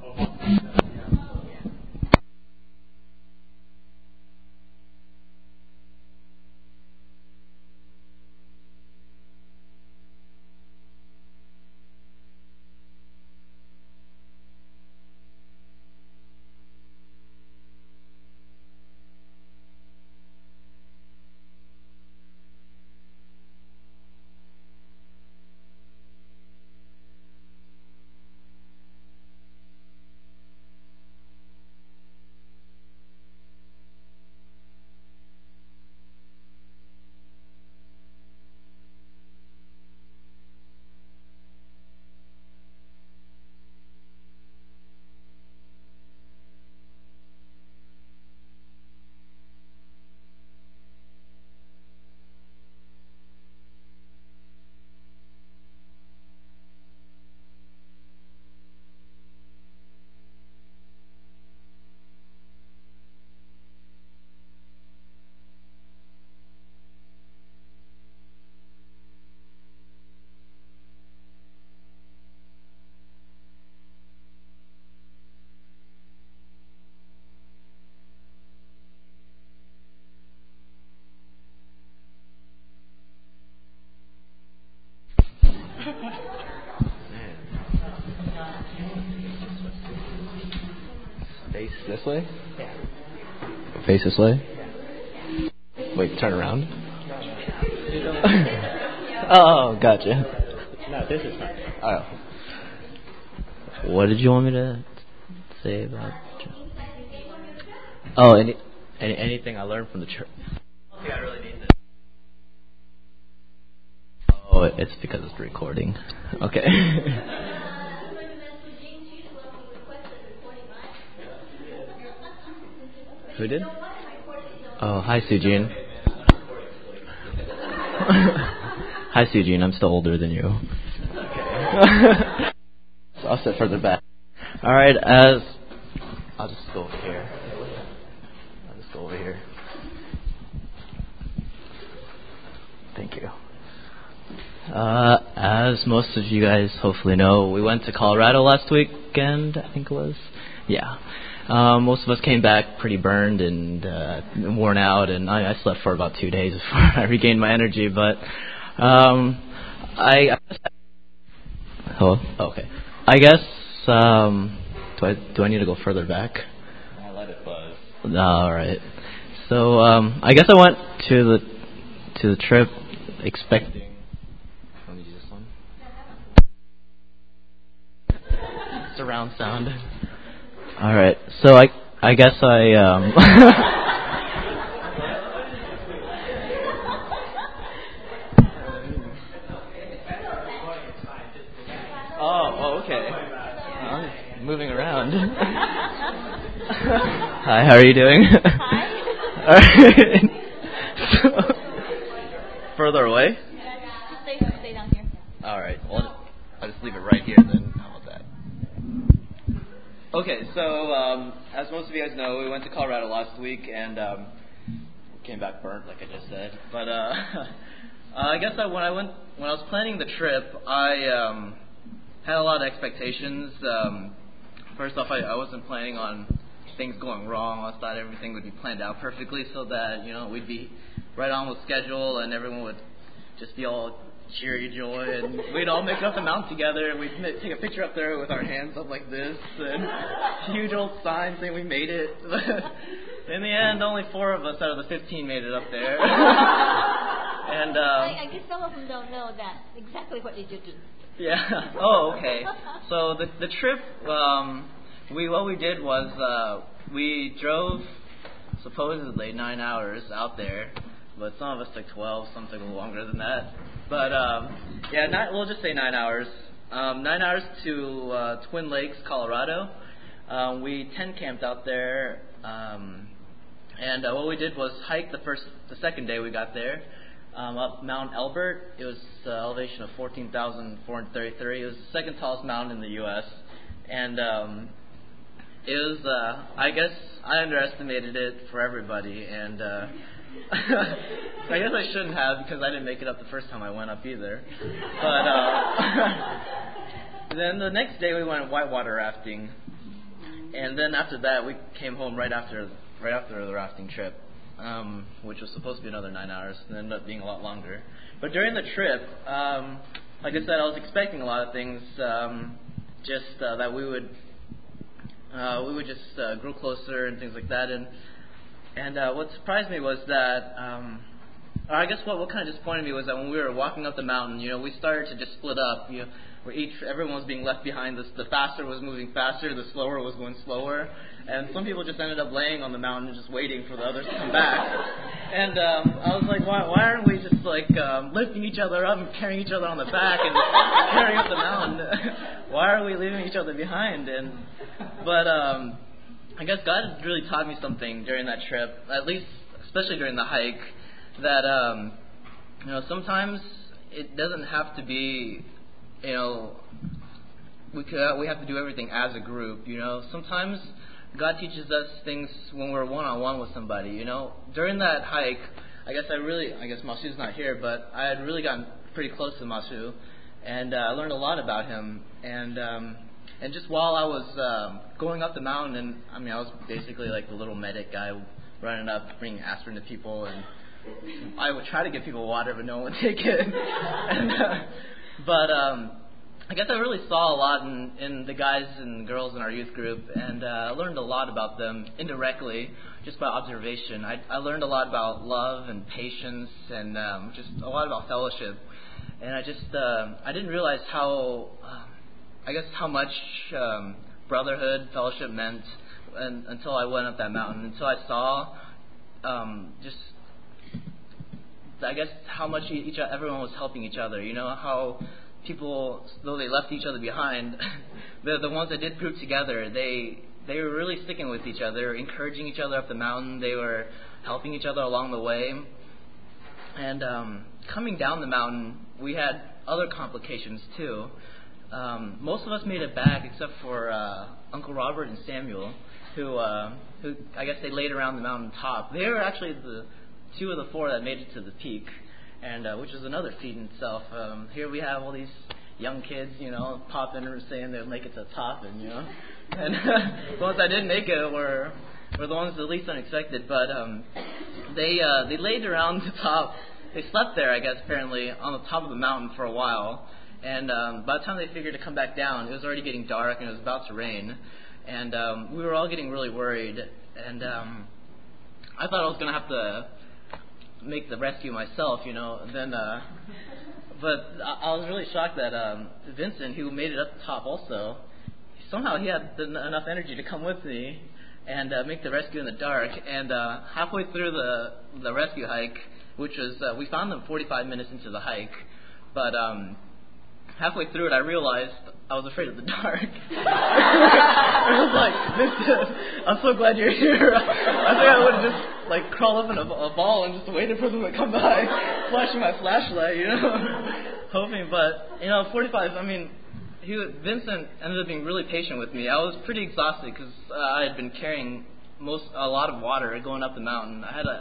Face this way? Yeah. Face this way? Yeah. Wait, turn around? Oh, gotcha. No, this is fine. Oh. What did you want me to say about... Oh, any, any anything I learned from the church? I don't think I really need this. Oh, it's because it's recording. Okay. Who did? Oh, hi, Sujin. Hi, Sujin. I'm still older than you. Okay. So I'll sit further back. All right, as... I'll just go over here. I'll just go over here. Thank you. Uh, as most of you guys hopefully know, we went to Colorado last weekend, I think it was. Yeah. Um, most of us came back pretty burned and uh, worn out, and I, I slept for about two days before I regained my energy. But um, I, I hello. Oh, okay. I guess um, do I do I need to go further back? I let it buzz. All right. So um, I guess I went to the to the trip expecting. Let me use this one. Surround sound. All right, so I I guess I um oh, oh okay. I'm moving around. Hi, how are you doing? Hi. All right. So, further away? Stay, stay down here. All right. Well, I'll just leave it right here then. How about that? Okay, so um, as most of you guys know, we went to Colorado last week and um, came back burnt, like I just said. But uh, Uh, I guess that when I went, when I was planning the trip, I um, had a lot of expectations. Um, first off, I, I wasn't planning on things going wrong. I thought everything would be planned out perfectly so that, you know, we'd be right on with schedule and everyone would just be all cheery joy and we'd all make it up the mountain together and we'd take a picture up there with our hands up like this and huge old sign saying we made it. In the end, only four of us out of the fifteen made it up there. And um, I, I guess some of them don't know that exactly what did you do. Yeah. Oh, okay. So the the trip, um, we what we did was uh, we drove supposedly nine hours out there, but some of us took twelve, some took a little longer than that. But um, yeah, not, we'll just say nine hours. Um, nine hours to uh, Twin Lakes, Colorado. Um, we tent camped out there, um, and uh, what we did was hike the first, the second day we got there. Um, up Mount Elbert. It was uh, elevation of fourteen thousand four hundred thirty-three. It was the second tallest mountain in the U S And um, it was, uh, I guess, I underestimated it for everybody. And uh, I guess I shouldn't have because I didn't make it up the first time I went up either. But uh, then the next day we went whitewater rafting. And then after that we came home right after right after the rafting trip. Um, which was supposed to be another nine hours and ended up being a lot longer. But during the trip, um, like I said, I was expecting a lot of things, um, just uh, that we would uh, we would just uh, grow closer and things like that. And and uh, what surprised me was that, um, or I guess what what kind of disappointed me was that when we were walking up the mountain, you know, we started to just split up. You know, where each everyone was being left behind. The, the faster was moving faster, the slower was going slower. And some people just ended up laying on the mountain and just waiting for the others to come back. And um, I was like, why, why aren't we just like um, lifting each other up and carrying each other on the back and carrying up the mountain? Why are we leaving each other behind? And but um, I guess God really taught me something during that trip, at least especially during the hike, that um, you know sometimes it doesn't have to be, you know, we could, we have to do everything as a group. You know, sometimes God teaches us things when we're one-on-one with somebody, you know. During that hike, I guess I really, I guess Masu's not here, but I had really gotten pretty close to Masu, and uh, I learned a lot about him. And um, and just while I was um, going up the mountain, and I mean, I was basically like the little medic guy running up, bringing aspirin to people, and I would try to give people water, but no one would take it. and, uh, but um, I guess I really saw a lot in, in the guys and girls in our youth group, and uh, I learned a lot about them indirectly, just by observation. I, I learned a lot about love and patience, and um, just a lot about fellowship. And I just uh, I didn't realize how uh, I guess how much um, brotherhood, fellowship meant, and, until I went up that mountain. Until I saw um, just I guess how much each everyone was helping each other. You know how people, though they left each other behind, the the ones that did group together, they they were really sticking with each other, encouraging each other up the mountain. They were helping each other along the way. And um, coming down the mountain, we had other complications too. Um, most of us made it back except for uh, Uncle Robert and Samuel, who uh, who I guess they laid around the mountain top. They were actually the two of the four that made it to the peak. And uh, which is another feat in itself. Um, here we have all these young kids, you know, popping and saying they'll make it to the top, and you know, and the ones that didn't make it were were the ones the least unexpected. But um, they uh, they laid around the top. They slept there, I guess, apparently on the top of the mountain for a while. And um, by the time they figured to come back down, it was already getting dark and it was about to rain. And um, we were all getting really worried. And um, I thought I was going to have to make the rescue myself, you know. Then, uh, but I, I was really shocked that um, Vincent, who made it up the top, also somehow he had the, enough energy to come with me and uh, make the rescue in the dark. And uh, halfway through the the rescue hike, which was uh, we found them forty-five minutes into the hike, but um, halfway through it, I realized I was afraid of the dark. I was like, Vincent, I'm so glad you're here. I think I would have just like crawled up in a, a ball and just waited for them to come by, flashing my flashlight, you know, hoping. But you know, forty-five. I mean, he Vincent ended up being really patient with me. I was pretty exhausted because uh, I had been carrying most a lot of water going up the mountain. I had a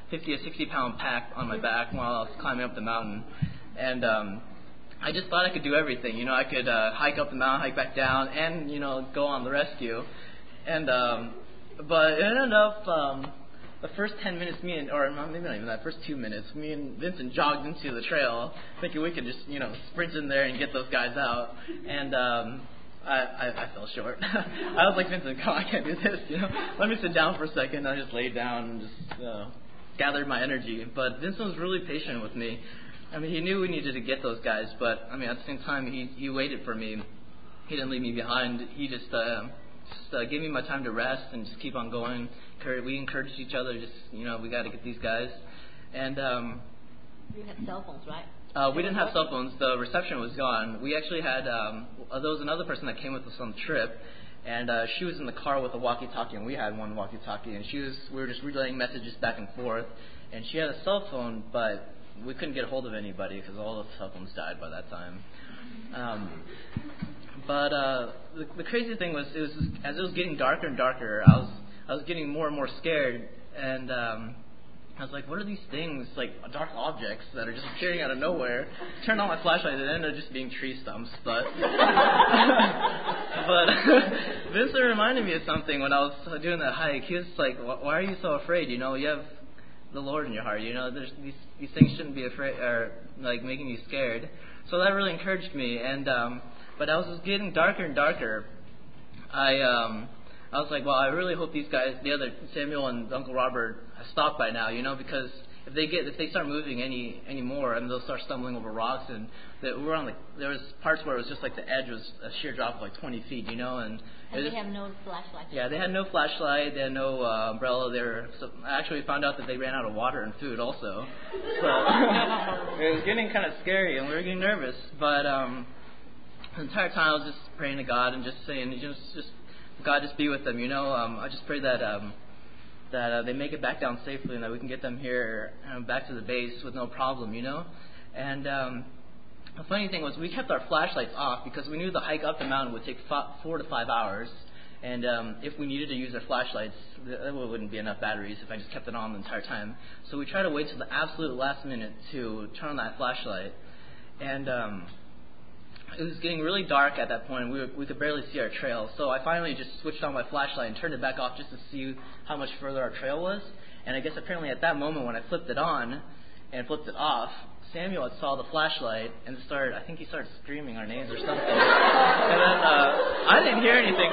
fifty or sixty pound pack on my back while I was climbing up the mountain. And um, I just thought I could do everything. You know, I could uh, hike up the mountain, hike back down, and, you know, go on the rescue. And um, but it ended up um, the first ten minutes, me and, or maybe not even that, first two minutes, me and Vincent jogged into the trail, thinking we could just, you know, sprint in there and get those guys out. And um, I, I, I fell short. I was like, Vincent, come on, I can't do this. You know, let me sit down for a second. I just laid down and just uh, gathered my energy. But Vincent was really patient with me. I mean, he knew we needed to get those guys, but I mean, at the same time, he he waited for me. He didn't leave me behind. He just uh, just uh, gave me my time to rest and just keep on going. We encouraged each other. Just you know, we got to get these guys. And um, you had cell phones, right? Uh, we didn't have cell phones. The reception was gone. We actually had. Um, there was another person that came with us on the trip, and uh, she was in the car with a walkie-talkie, and we had one walkie-talkie, and she was. We were just relaying messages back and forth, and she had a cell phone, but we couldn't get a hold of anybody because all the cell phones died by that time. Um, but uh, the, the crazy thing was, it was just, as it was getting darker and darker, I was I was getting more and more scared, and um, I was like, what are these things, like dark objects that are just appearing out of nowhere? Turned on my flashlight, and it ended up just being tree stumps. But but Vincent reminded me of something when I was doing that hike. He was like, why are you so afraid? You know, you have the Lord in your heart. You know, there's these these things shouldn't be afraid or like making you scared. So that really encouraged me. And um, but I was just getting darker and darker. I um, I was like, well, I really hope these guys, the other Samuel and Uncle Robert, have stopped by now. You know, because if they get if they start moving any any more, and they'll start stumbling over rocks. And that we were on like there was parts where it was just like the edge was a sheer drop of like twenty feet. You know, and And they have no flashlight. Yeah, they had no flashlight. They had no uh, umbrella. They were, so I actually found out that they ran out of water and food also. So it was getting kind of scary, and we were getting nervous. But um, the entire time I was just praying to God and just saying, just, just God, just be with them. You know, um, I just pray that um, that uh, they make it back down safely, and that we can get them here um, back to the base with no problem. You know, and. Um, The funny thing was, we kept our flashlights off because we knew the hike up the mountain would take five, four to five hours, and um, if we needed to use our flashlights, there wouldn't be enough batteries if I just kept it on the entire time. So we tried to wait till the absolute last minute to turn on that flashlight, and um, it was getting really dark at that point. We were, we could barely see our trail, so I finally just switched on my flashlight and turned it back off just to see how much further our trail was. And I guess apparently at that moment when I flipped it on and flipped it off, Samuel had saw the flashlight and started, I think he started screaming our names or something. And then uh, I didn't hear anything.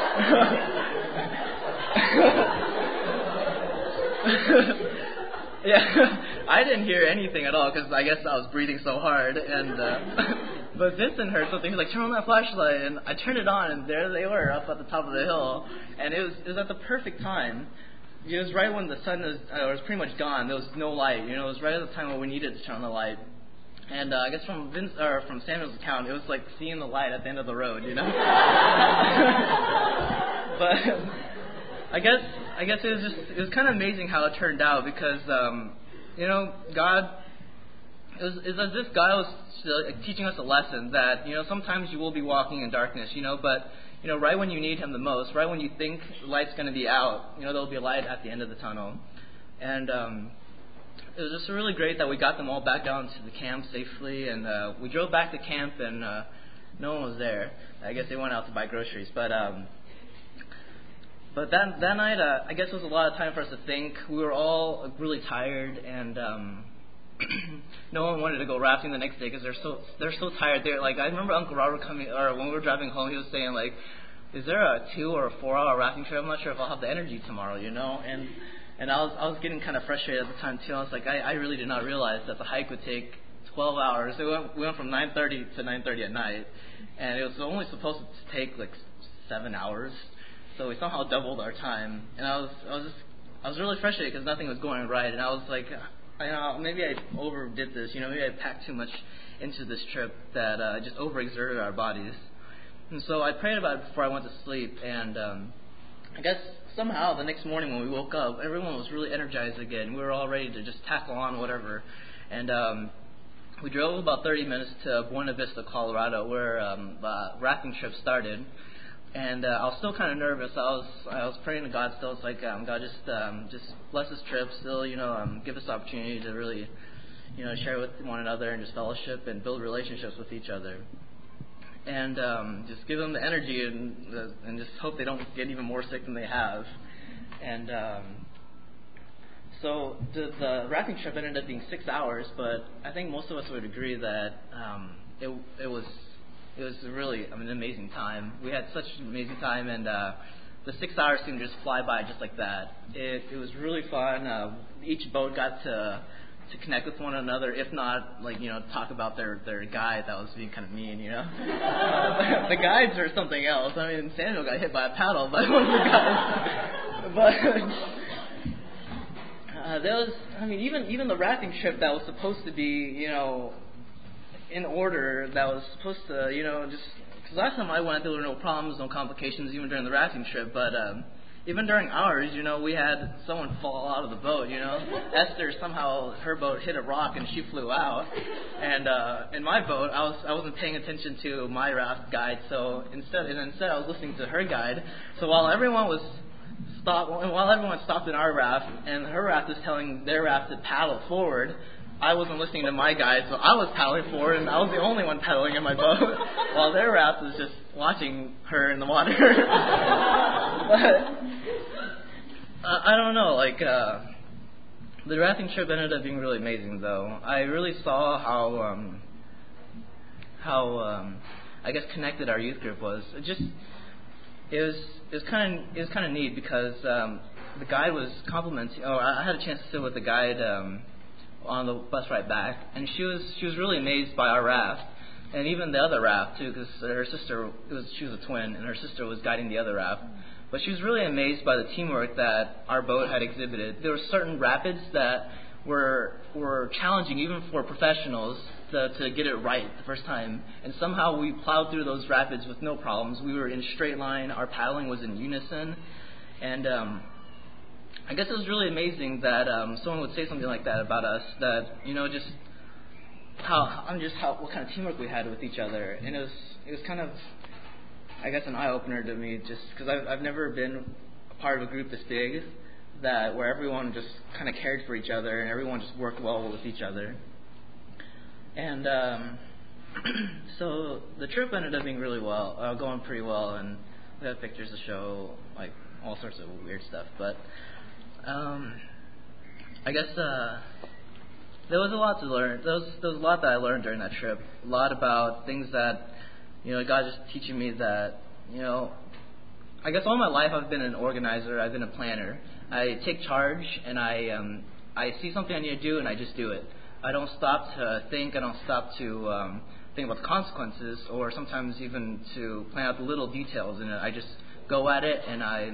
Yeah, I didn't hear anything at all because I guess I was breathing so hard. And uh, but Vincent heard something. He was like, turn on that flashlight. And I turned it on, and there they were up at the top of the hill. And it was it was at the perfect time. It was right when the sun was, uh, was pretty much gone. There was no light. You know, it was right at the time when we needed to turn on the light. And uh, I guess from Vince, or from Samuel's account, it was like seeing the light at the end of the road. You know. But I guess I guess it was just it was kind of amazing how it turned out because um, you know God it was, it was as if God was teaching us a lesson that you know sometimes you will be walking in darkness. You know, but you know, right when you need Him the most, right when you think the light's going to be out, you know, there'll be a light at the end of the tunnel. And um, it was just really great that we got them all back down to the camp safely. And uh, we drove back to camp, and uh, no one was there. I guess they went out to buy groceries. But um, but that that night, uh, I guess it was a lot of time for us to think. We were all really tired, and um, no one wanted to go rafting the next day because they're so they're so tired. They're like I remember Uncle Robert coming, or when we were driving home, he was saying like, "Is there a two or a four hour rafting trip? I'm not sure if I'll have the energy tomorrow." You know, and and I was I was getting kind of frustrated at the time too. I was like, I, I really did not realize that the hike would take twelve hours. It went, we went from nine thirty to nine thirty at night, and it was only supposed to take like seven hours. So we somehow doubled our time, and I was I was just I was really frustrated because nothing was going right, and I was like. I know, maybe I overdid this, you know, maybe I packed too much into this trip that uh, just overexerted our bodies. And so I prayed about it before I went to sleep, and um, I guess somehow the next morning when we woke up, everyone was really energized again. We were all ready to just tackle on whatever. And um, we drove about thirty minutes to Buena Vista, Colorado, where um, the rafting trip started. and uh, I was still kind of nervous. I was I was praying to God still. It's like um, God just um, just bless this trip. Still, you know, um, give us the opportunity to really, you know, share with one another and just fellowship and build relationships with each other. And um, just give them the energy and uh, and just hope they don't get even more sick than they have. And um, so the, the rafting trip ended up being six hours, but I think most of us would agree that um, it it was it was really I mean, an amazing time. We had such an amazing time, and uh, the six hours seemed to just fly by just like that. It it was really fun. Uh, each boat got to to connect with one another, if not, like, you know, talk about their, their guide that was being kind of mean, you know. Uh, the guides are something else. I mean, Samuel got hit by a paddle by one of the guys. But uh, there was, I mean, even even the rafting trip that was supposed to be, you know, in order, that was supposed to, you know, just, because last time I went, there were no problems, no complications, even during the rafting trip, but um, even during ours, you know, we had someone fall out of the boat, you know. Esther, somehow, her boat hit a rock and she flew out. And uh, in my boat, I, was, I wasn't paying attention to my raft guide, so instead, and instead I was listening to her guide. So while everyone was stopped, while everyone stopped in our raft, and her raft was telling their raft to paddle forward, I wasn't listening to my guide, so I was paddling forward, and I was the only one paddling in my boat, while their raft was just watching her in the water. But uh, I don't know, like, uh, the rafting trip ended up being really amazing, though. I really saw how, um, how, um, I guess, connected our youth group was. It just, it was, it was kind of, it was kind of neat because um, the guide was complimenting. Oh, I had a chance to sit with the guide um, on the bus ride back, and she was, she was really amazed by our raft. And even the other raft, too, because her sister, it was, she was a twin, and her sister was guiding the other raft. But she was really amazed by the teamwork that our boat had exhibited. There were certain rapids that were were challenging, even for professionals, to, to get it right the first time. And somehow we plowed through those rapids with no problems. We were in a straight line. Our paddling was in unison. And um, I guess it was really amazing that um, someone would say something like that about us, that, you know, just how, I mean, just how, what kind of teamwork we had with each other. And it was, it was kind of, I guess, an eye-opener to me, just because I've, I've never been a part of a group this big, that where everyone just kind of cared for each other and everyone just worked well with each other. And um, so the trip ended up being really well, uh, going pretty well, and we have pictures to show, like, all sorts of weird stuff. But um, I guess uh, there was a lot to learn. There was, there was a lot that I learned during that trip, a lot about things that, you know, God just teaching me that, you know, I guess all my life I've been an organizer, I've been a planner. I take charge and I um, I see something I need to do and I just do it. I don't stop to think, I don't stop to um, think about the consequences or sometimes even to plan out the little details in it. I just go at it and I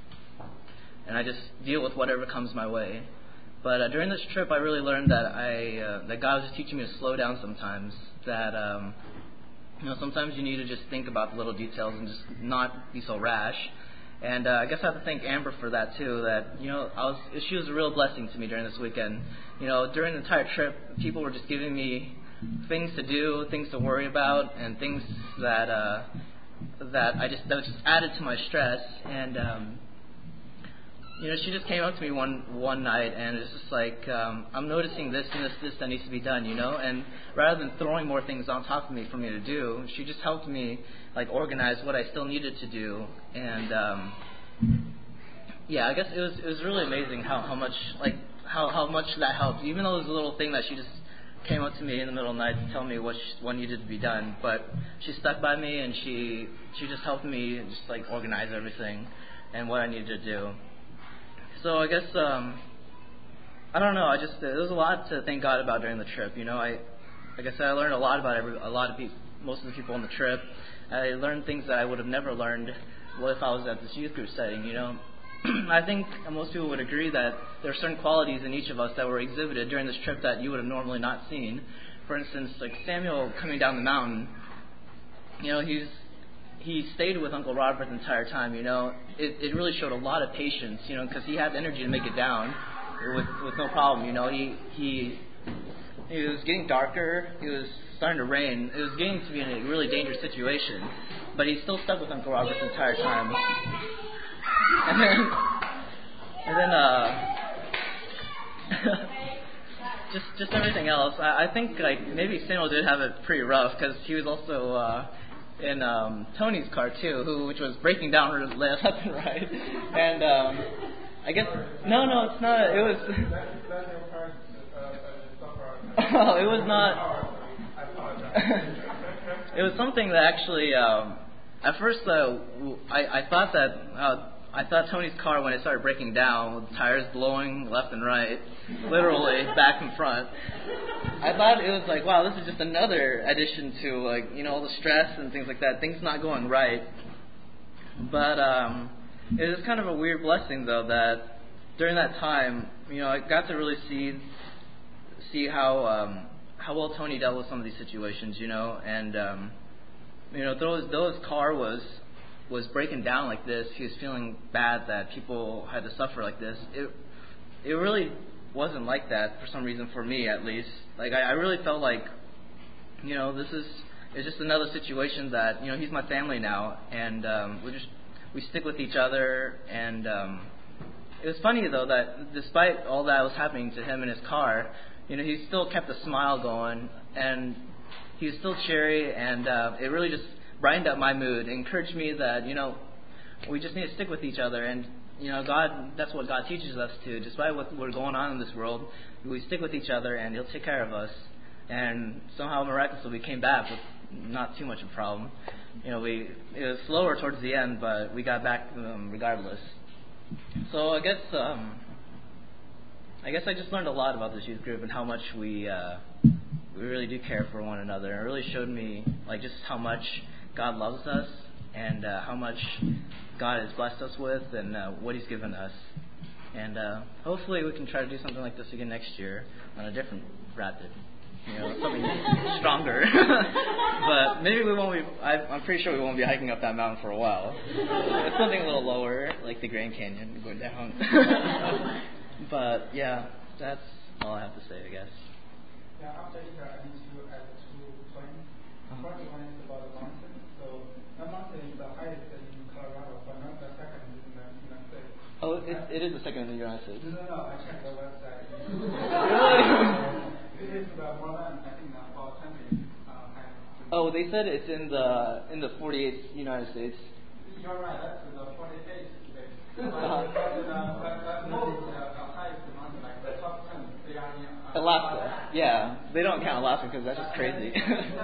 and I just deal with whatever comes my way. But uh, during this trip I really learned that I uh, that God was just teaching me to slow down sometimes, that um, you know, sometimes you need to just think about the little details and just not be so rash. And uh, I guess I have to thank Amber for that too. That, you know, I was she was a real blessing to me during this weekend. You know, during the entire trip, people were just giving me things to do, things to worry about, and things that uh, that I just that was just added to my stress. And um, you know, she just came up to me one one night and it's just like, um, I'm noticing this and this this that needs to be done, you know. And rather than throwing more things on top of me for me to do, she just helped me like organize what I still needed to do. And um, yeah, I guess it was it was really amazing how, how much like how, how much that helped. Even though it was a little thing that she just came up to me in the middle of the night to tell me what she, what needed to be done, but she stuck by me and she she just helped me just like organize everything and what I needed to do. So I guess um, I don't know. I just there was a lot to thank God about during the trip. You know, I like I said, I learned a lot about every a lot of people, most of the people on the trip. I learned things that I would have never learned if I was at this youth group setting. You know, I think most people would agree that there are certain qualities in each of us that were exhibited during this trip that you would have normally not seen. For instance, like Samuel coming down the mountain. You know, he's he stayed with Uncle Robert the entire time, you know. It, it really showed a lot of patience, you know, because he had the energy to make it down with with no problem, you know. He he it was getting darker. It was starting to rain. It was getting to be in a really dangerous situation. But he still stuck with Uncle Robert the entire time. And then, and then, uh, just just everything else. I, I think like maybe Samuel did have it pretty rough because he was also uh, in um, Tony's car too, who which was breaking down left and right. And um, I guess no, no, it's not. It was. Oh, it was not. It was something that actually. Um, at first, uh, I I thought that. Uh, I thought Tony's car, when it started breaking down, with tires blowing left and right, literally back and front, I thought it was like, wow, this is just another addition to, like, you know, all the stress and things like that, things not going right. But um, it was kind of a weird blessing, though, that during that time, you know, I got to really see see how um, how well Tony dealt with some of these situations, you know, and um, you know, though his, though his car was was breaking down like this, he was feeling bad that people had to suffer like this. It it really wasn't like that for some reason, for me at least. Like I, I really felt like, you know, this is it's just another situation that, you know, he's my family now, and um, we just we stick with each other. And um, it was funny though that despite all that was happening to him in his car, you know, he still kept a smile going, and he was still cheery, and uh, it really just brightened up my mood, encouraged me that, you know, we just need to stick with each other. And, you know, God, that's what God teaches us to. Despite what we're going on in this world, we stick with each other and He'll take care of us. And somehow miraculously we came back with not too much of a problem. You know, we it was slower towards the end, but we got back um, regardless. So I guess um, I guess I just learned a lot about this youth group and how much we uh, we really do care for one another. It really showed me like just how much God loves us, and uh, how much God has blessed us with, and uh, what He's given us. And uh, hopefully we can try to do something like this again next year on a different rapid, you know, something stronger. But maybe we won't be, I, I'm pretty sure we won't be hiking up that mountain for a while. It's something a little lower, like the Grand Canyon, going down. But yeah, that's all I have to say, I guess. Yeah, after Easter, I need to add two points. Uh-huh. First one is about the mountain. So that mountain is the highest in Colorado, but not the second in the United States. Oh, it, it is the second in the United States. No, no, no. I checked the website. Really? It is the more than, I think, about twenty uh, highest. Oh, they said it's in the in the forty-eighth United States. You're right. That's the forty-eighth state. But uh-huh. the, the most uh, highest mountain, like the top ten, they are in uh, Alaska. Alaska. Yeah, they don't count Alaska because that's just crazy.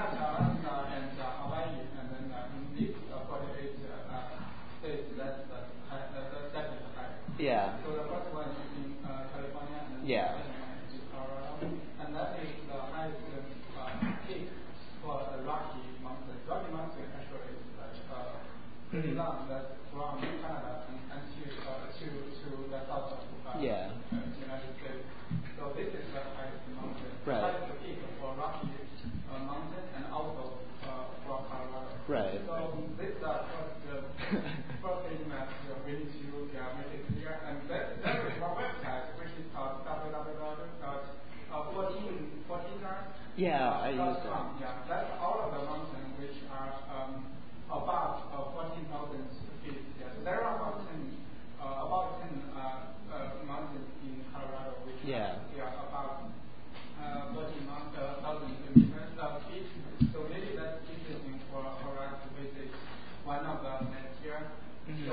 Yeah. So the first one is in uh, California, and the yeah. second one is in Colorado, and that is the highest uh, peak for the Rocky Mountain. Rocky Mountain actually is like uh, pretty mm-hmm. long. That's from Canada and, and to, uh, to to the south of uh, yeah. uh, United States. So this is the highest mountain. Right. The highest peak for Rocky uh, Mountain, and also uh, for Colorado. Right. So this is uh, first, uh, first thing that uh, we need to uh, make it clear. And that, that is our website, which is uh, w w w dot fourteen guys Yeah, I use that. Yeah, that's all of the mountains which are um, above uh, fourteen thousand feet. Yeah, so there are about ten, uh, about ten uh, uh, mountains in Colorado which yeah. are yeah, above uh, fourteen thousand meters uh, feet. So maybe that's interesting for, for us to visit one of the next year. So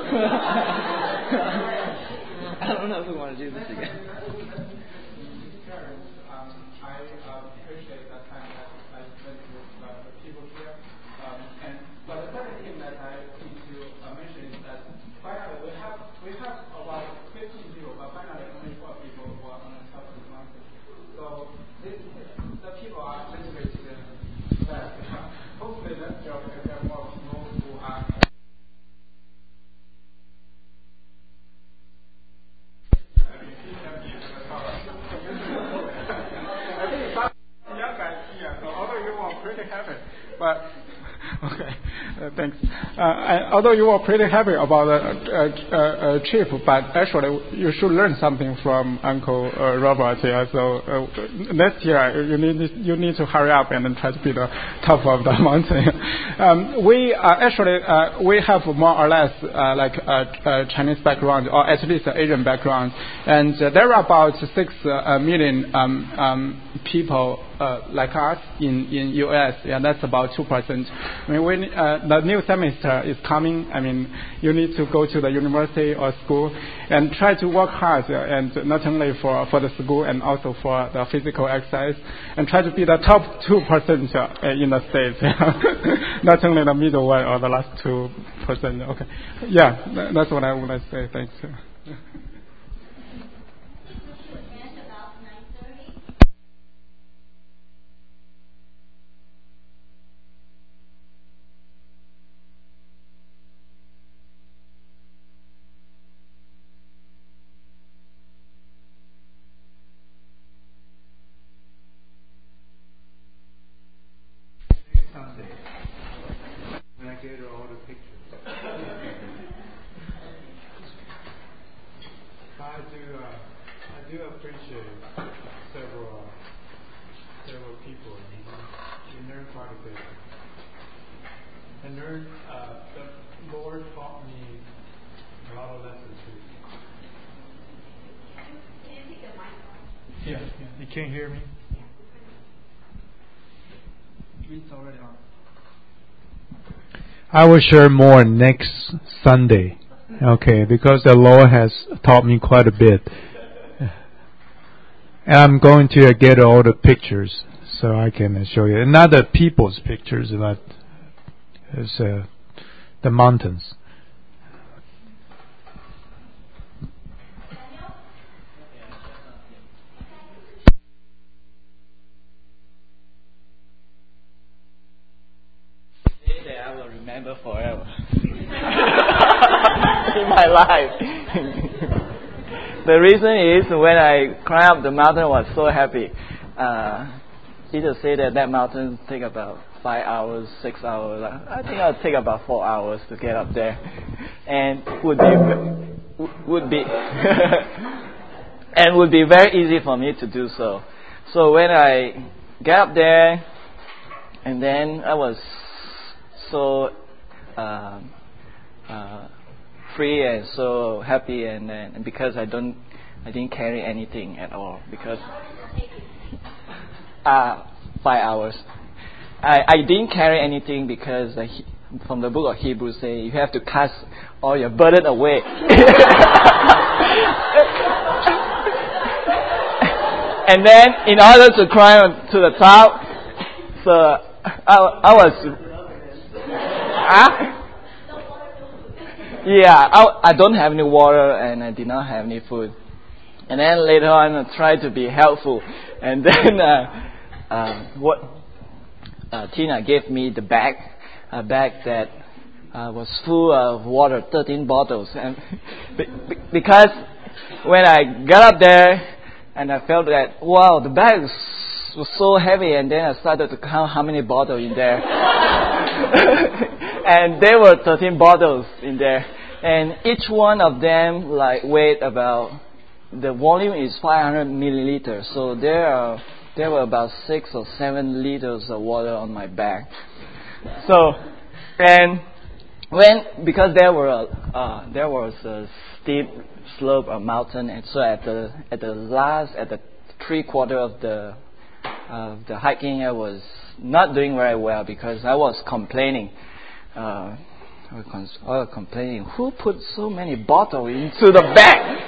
I don't know if we want to do this again. Um, I uh, appreciate that time that I spent with uh, the people here. Um, and but the second thing that I need to uh, mention is that finally we have we have about fifteen people, but finally only four people who are on the top of the mountain. So this, the people are motivated that hopefully next year we can have more people who are. But okay, uh, thanks. Uh, I, although you were pretty happy about the uh, uh, uh, trip, but actually you should learn something from Uncle uh, Robert here. So uh, next year you need you need to hurry up and then try to be the top of the mountain. um, we uh, actually uh, we have more or less uh, like a, a Chinese background or at least an Asian background, and uh, there are about six uh, million um, um, people uh, like us in in U S. Yeah, that's about two percent. I mean, when uh, the new semester is coming, I mean, you need to go to the university or school and try to work hard, uh, and not only for for the school and also for the physical exercise, and try to be the top two percent uh, in the states. Not only the middle one or the last two percent. Okay, yeah, that's what I would like to say. Thanks. When I get all the pictures. I do, uh, I do appreciate several, uh, several people. We learn quite a bit. And learn, uh, the Lord taught me a lot of lessons too. Can you take the mic off? Yeah, yeah. You can't hear me? It's already on. I will share more next Sunday, okay, because the Lord has taught me quite a bit. And I'm going to get all the pictures so I can show you. Not the people's pictures, but it's, uh, the mountains. That I will remember forever in my life. The reason is when I climbed up the mountain, I was so happy. Uh, Peter said that that mountain take about five hours, six hours. I think it'll take about four hours to get up there, and would be would be and would be very easy for me to do so. So when I got up there, and then I was so uh, uh, free and so happy, and, and because I don't, I didn't carry anything at all because uh, five hours. I, I didn't carry anything because the, from the book of Hebrews say you have to cast all your burden away. And then in order to climb to the top, so I, I was. Huh? Yeah, I, I don't have any water and I did not have any food. And then later on, I tried to be helpful. And then uh, uh, what uh, Tina gave me the bag, a bag that uh, was full of water, thirteen bottles. And be, be, because when I got up there and I felt that, wow, the bag was so heavy, and then I started to count how many bottles in there. And there were thirteen bottles in there, and each one of them like weighed about, the volume is five hundred milliliters, so there are there were about six or seven liters of water on my back. So, and when because there were uh, there was a steep slope of mountain, and so at the at the last at the three quarter of the of the hiking, I was not doing very well because I was complaining. Uh, I was, I was complaining. Who put so many bottles into the bag?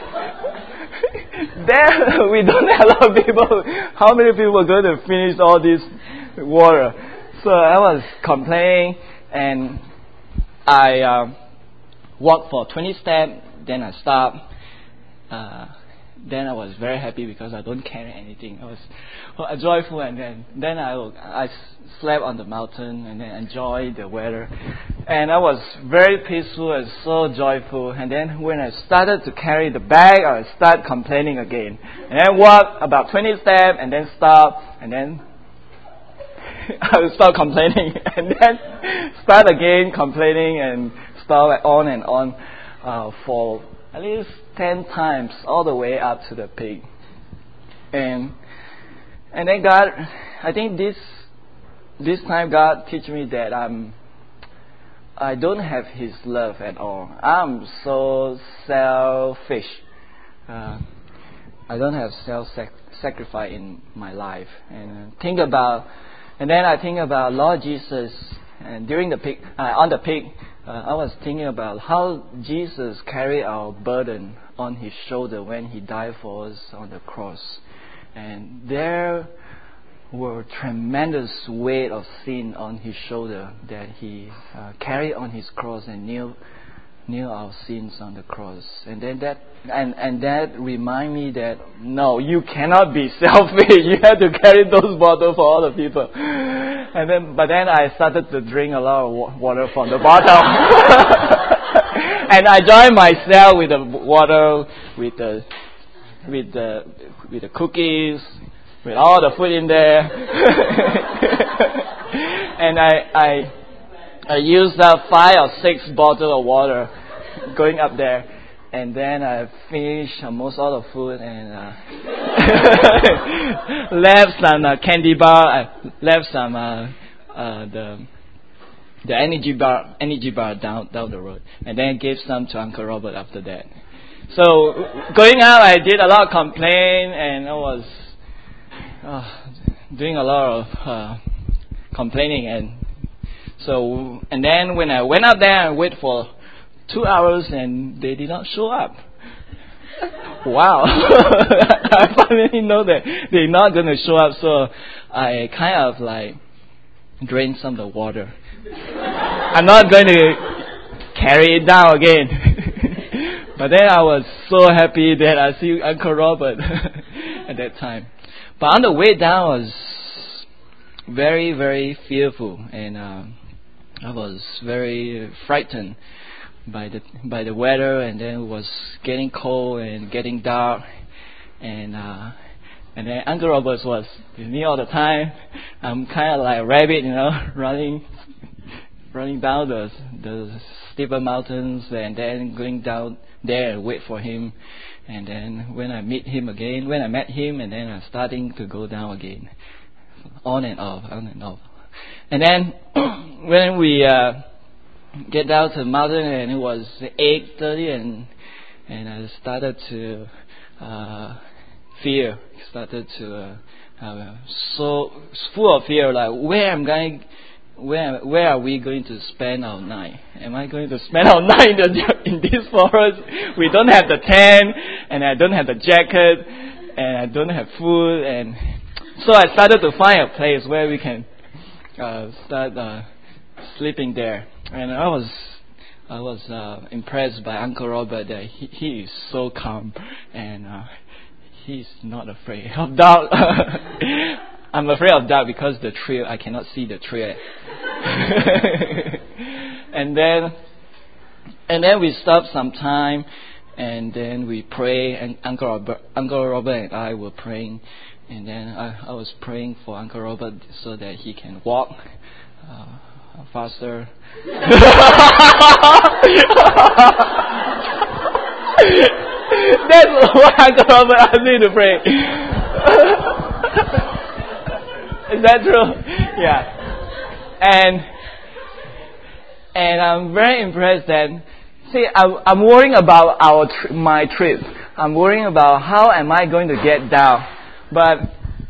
There we don't have a lot of people. How many people are going to finish all this water? So I was complaining, and I uh, walked for twenty steps. Then I stopped. Uh, then I was very happy because I don't carry anything. I was well, joyful, and then then I I slept on the mountain and then enjoyed the weather, and I was very peaceful and so joyful. And then when I started to carry the bag, I started complaining again, and then walk about twenty steps and then stop, and then I would start complaining, and then start again complaining, and start on and on uh, for at least ten times, all the way up to the peak. And and then God, I think this this time God teach me that I'm I don't have His love at all. I'm so selfish. Uh, I don't have self-sacrifice in my life. And uh, think about, and then I think about Lord Jesus. And during the peak, uh, on the peak, uh, I was thinking about how Jesus carried our burden on His shoulder when He died for us on the cross. And there were tremendous weight of sin on His shoulder that He uh, carried on His cross and knew knew our sins on the cross. And then that and and that remind me that no, you cannot be selfish. You have to carry those bottles for other people. And then, but then I started to drink a lot of water from the bottle. And I joined myself with the water, with the with the with the cookies, with all the food in there. And I I I used up five or six bottles of water going up there, and then I finished almost all the food and uh, left some uh, candy bar, I left some uh, uh, the the energy bar energy bar down down the road, and then gave some to Uncle Robert after that. So going out, I did a lot of complain, and I was uh, doing a lot of uh, complaining, and so and then when I went out there and waited for two hours, and they did not show up. Wow. I finally know that they're not going to show up, so I kind of like drained some of the water. I'm not going to carry it down again. But then I was so happy that I see Uncle Robert at that time. But on the way down, I was very, very fearful, and uh, I was very frightened by the by the weather, and then it was getting cold and getting dark, and uh, and then Uncle Robert was with me all the time. I'm kind of like a rabbit, you know, running running down the the steeper mountains, and then going down there and wait for him. And then when I meet him again, when I met him, and then I'm starting to go down again, on and off, on and off. And then when we uh, get down to the mountain, and it was eight thirty, and and I started to uh, fear, started to uh, uh, so full of fear, like where I'm going, where where are we going to spend our night? Am I going to spend our night in, the, in this forest? We don't have the tent, and I don't have the jacket, and I don't have food, and so I started to find a place where we can uh, start uh, sleeping there. And I was I was uh, impressed by Uncle Robert that he, he is so calm, and uh, he's not afraid of dark. I'm afraid of dark because the trail, I cannot see the trail. and then and then we stopped some time, and then we pray, and Uncle Robert, Uncle Robert and I were praying, and then I, I was praying for Uncle Robert so that he can walk uh, faster. That's what Uncle Robert asked me to pray. Is that true? Yeah. And and I'm very impressed that, see, I'm, I'm worrying about our tri- my trip. I'm worrying about how am I going to get down. But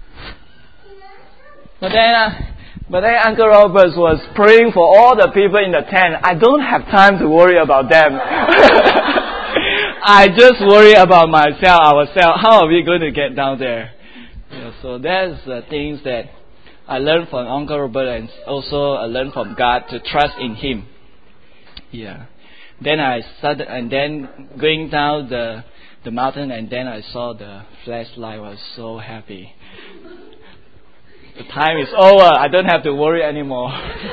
but then uh, but then Uncle Robert was praying for all the people in the tent. I don't have time to worry about them. I just worry about myself, ourselves. How are we going to get down there? You know, so that's the things that I learned from Uncle Robert, and also I learned from God to trust in Him. Yeah. Then I started, and then going down the the mountain, and then I saw the flashlight. I was so happy. The time is over. I don't have to worry anymore.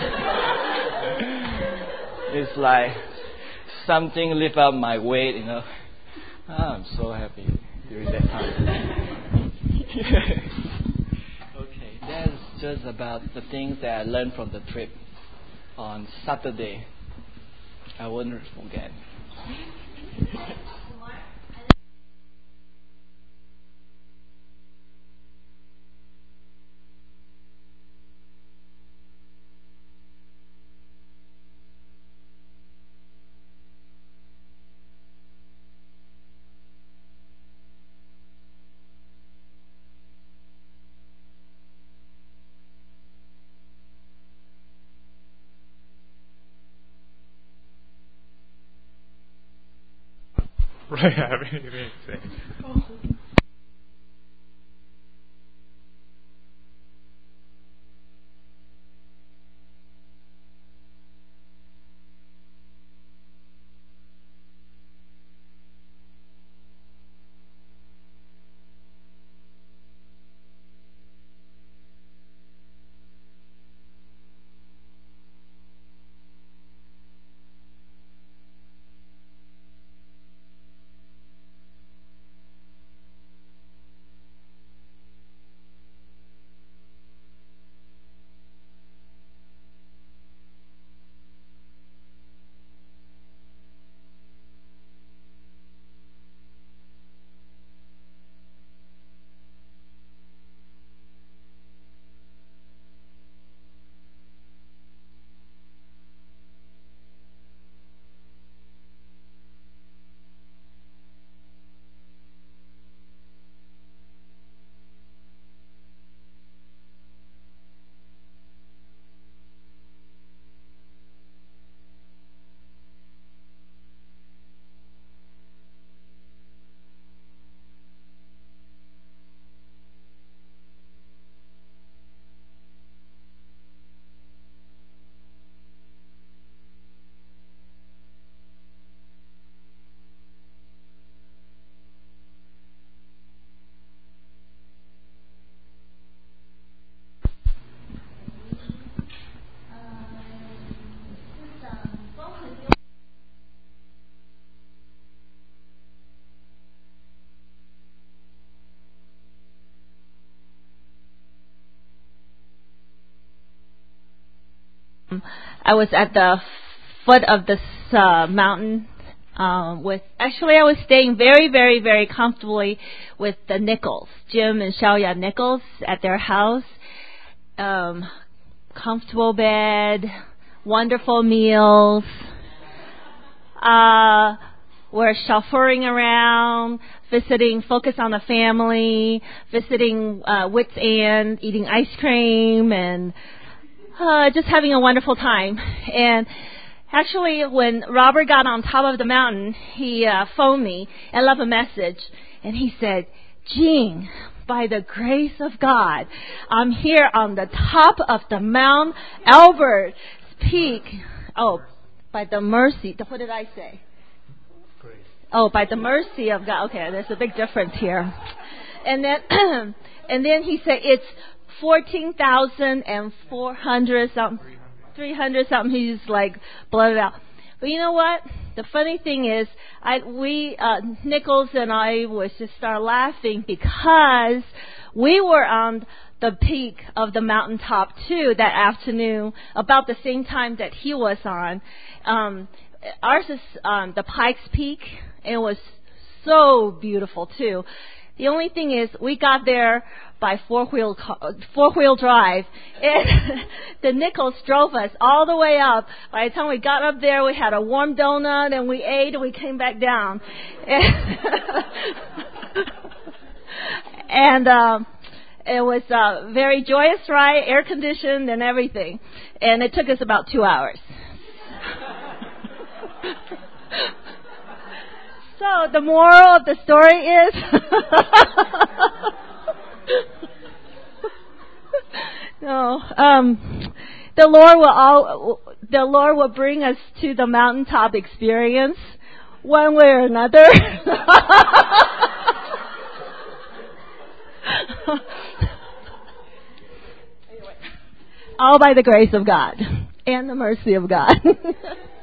It's like something lift up my weight, you know. I'm so happy during that time. Okay, that's just about the things that I learned from the trip on Saturday. I won't forget. Right, I really didn't say. I was at the foot of this uh, mountain um, with, actually I was staying very, very, very comfortably with the Nichols, Jim and Xiaoya Nichols at their house. Um, comfortable bed, wonderful meals. Uh, we're chauffeuring around, visiting Focus on the Family, visiting uh, Wits End, eating ice cream, and Uh, just having a wonderful time. And actually, when Robert got on top of the mountain, he uh, phoned me and left a message. And he said, Jean, by the grace of God, I'm here on the top of the Mount Albert Peak. Oh, by the mercy. What did I say? Grace. Oh, by the mercy of God. Okay, there's a big difference here. And then, and then he said, it's fourteen thousand four hundred something, three hundred something. He's like blurted out. But you know what? The funny thing is, I we uh, Nichols and I was just start laughing because we were on the peak of the mountaintop too that afternoon, about the same time that he was on. Um, ours is um, the Pikes Peak. It was so beautiful too. The only thing is, we got there by four-wheel four-wheel drive, and the Nichols drove us all the way up. By the time we got up there, we had a warm donut, and we ate, and we came back down. And um, it was a very joyous ride, air-conditioned and everything. And it took us about two hours. So the moral of the story is no, um, the Lord will all, the Lord will bring us to the mountaintop experience one way or another. All by the grace of God and the mercy of God.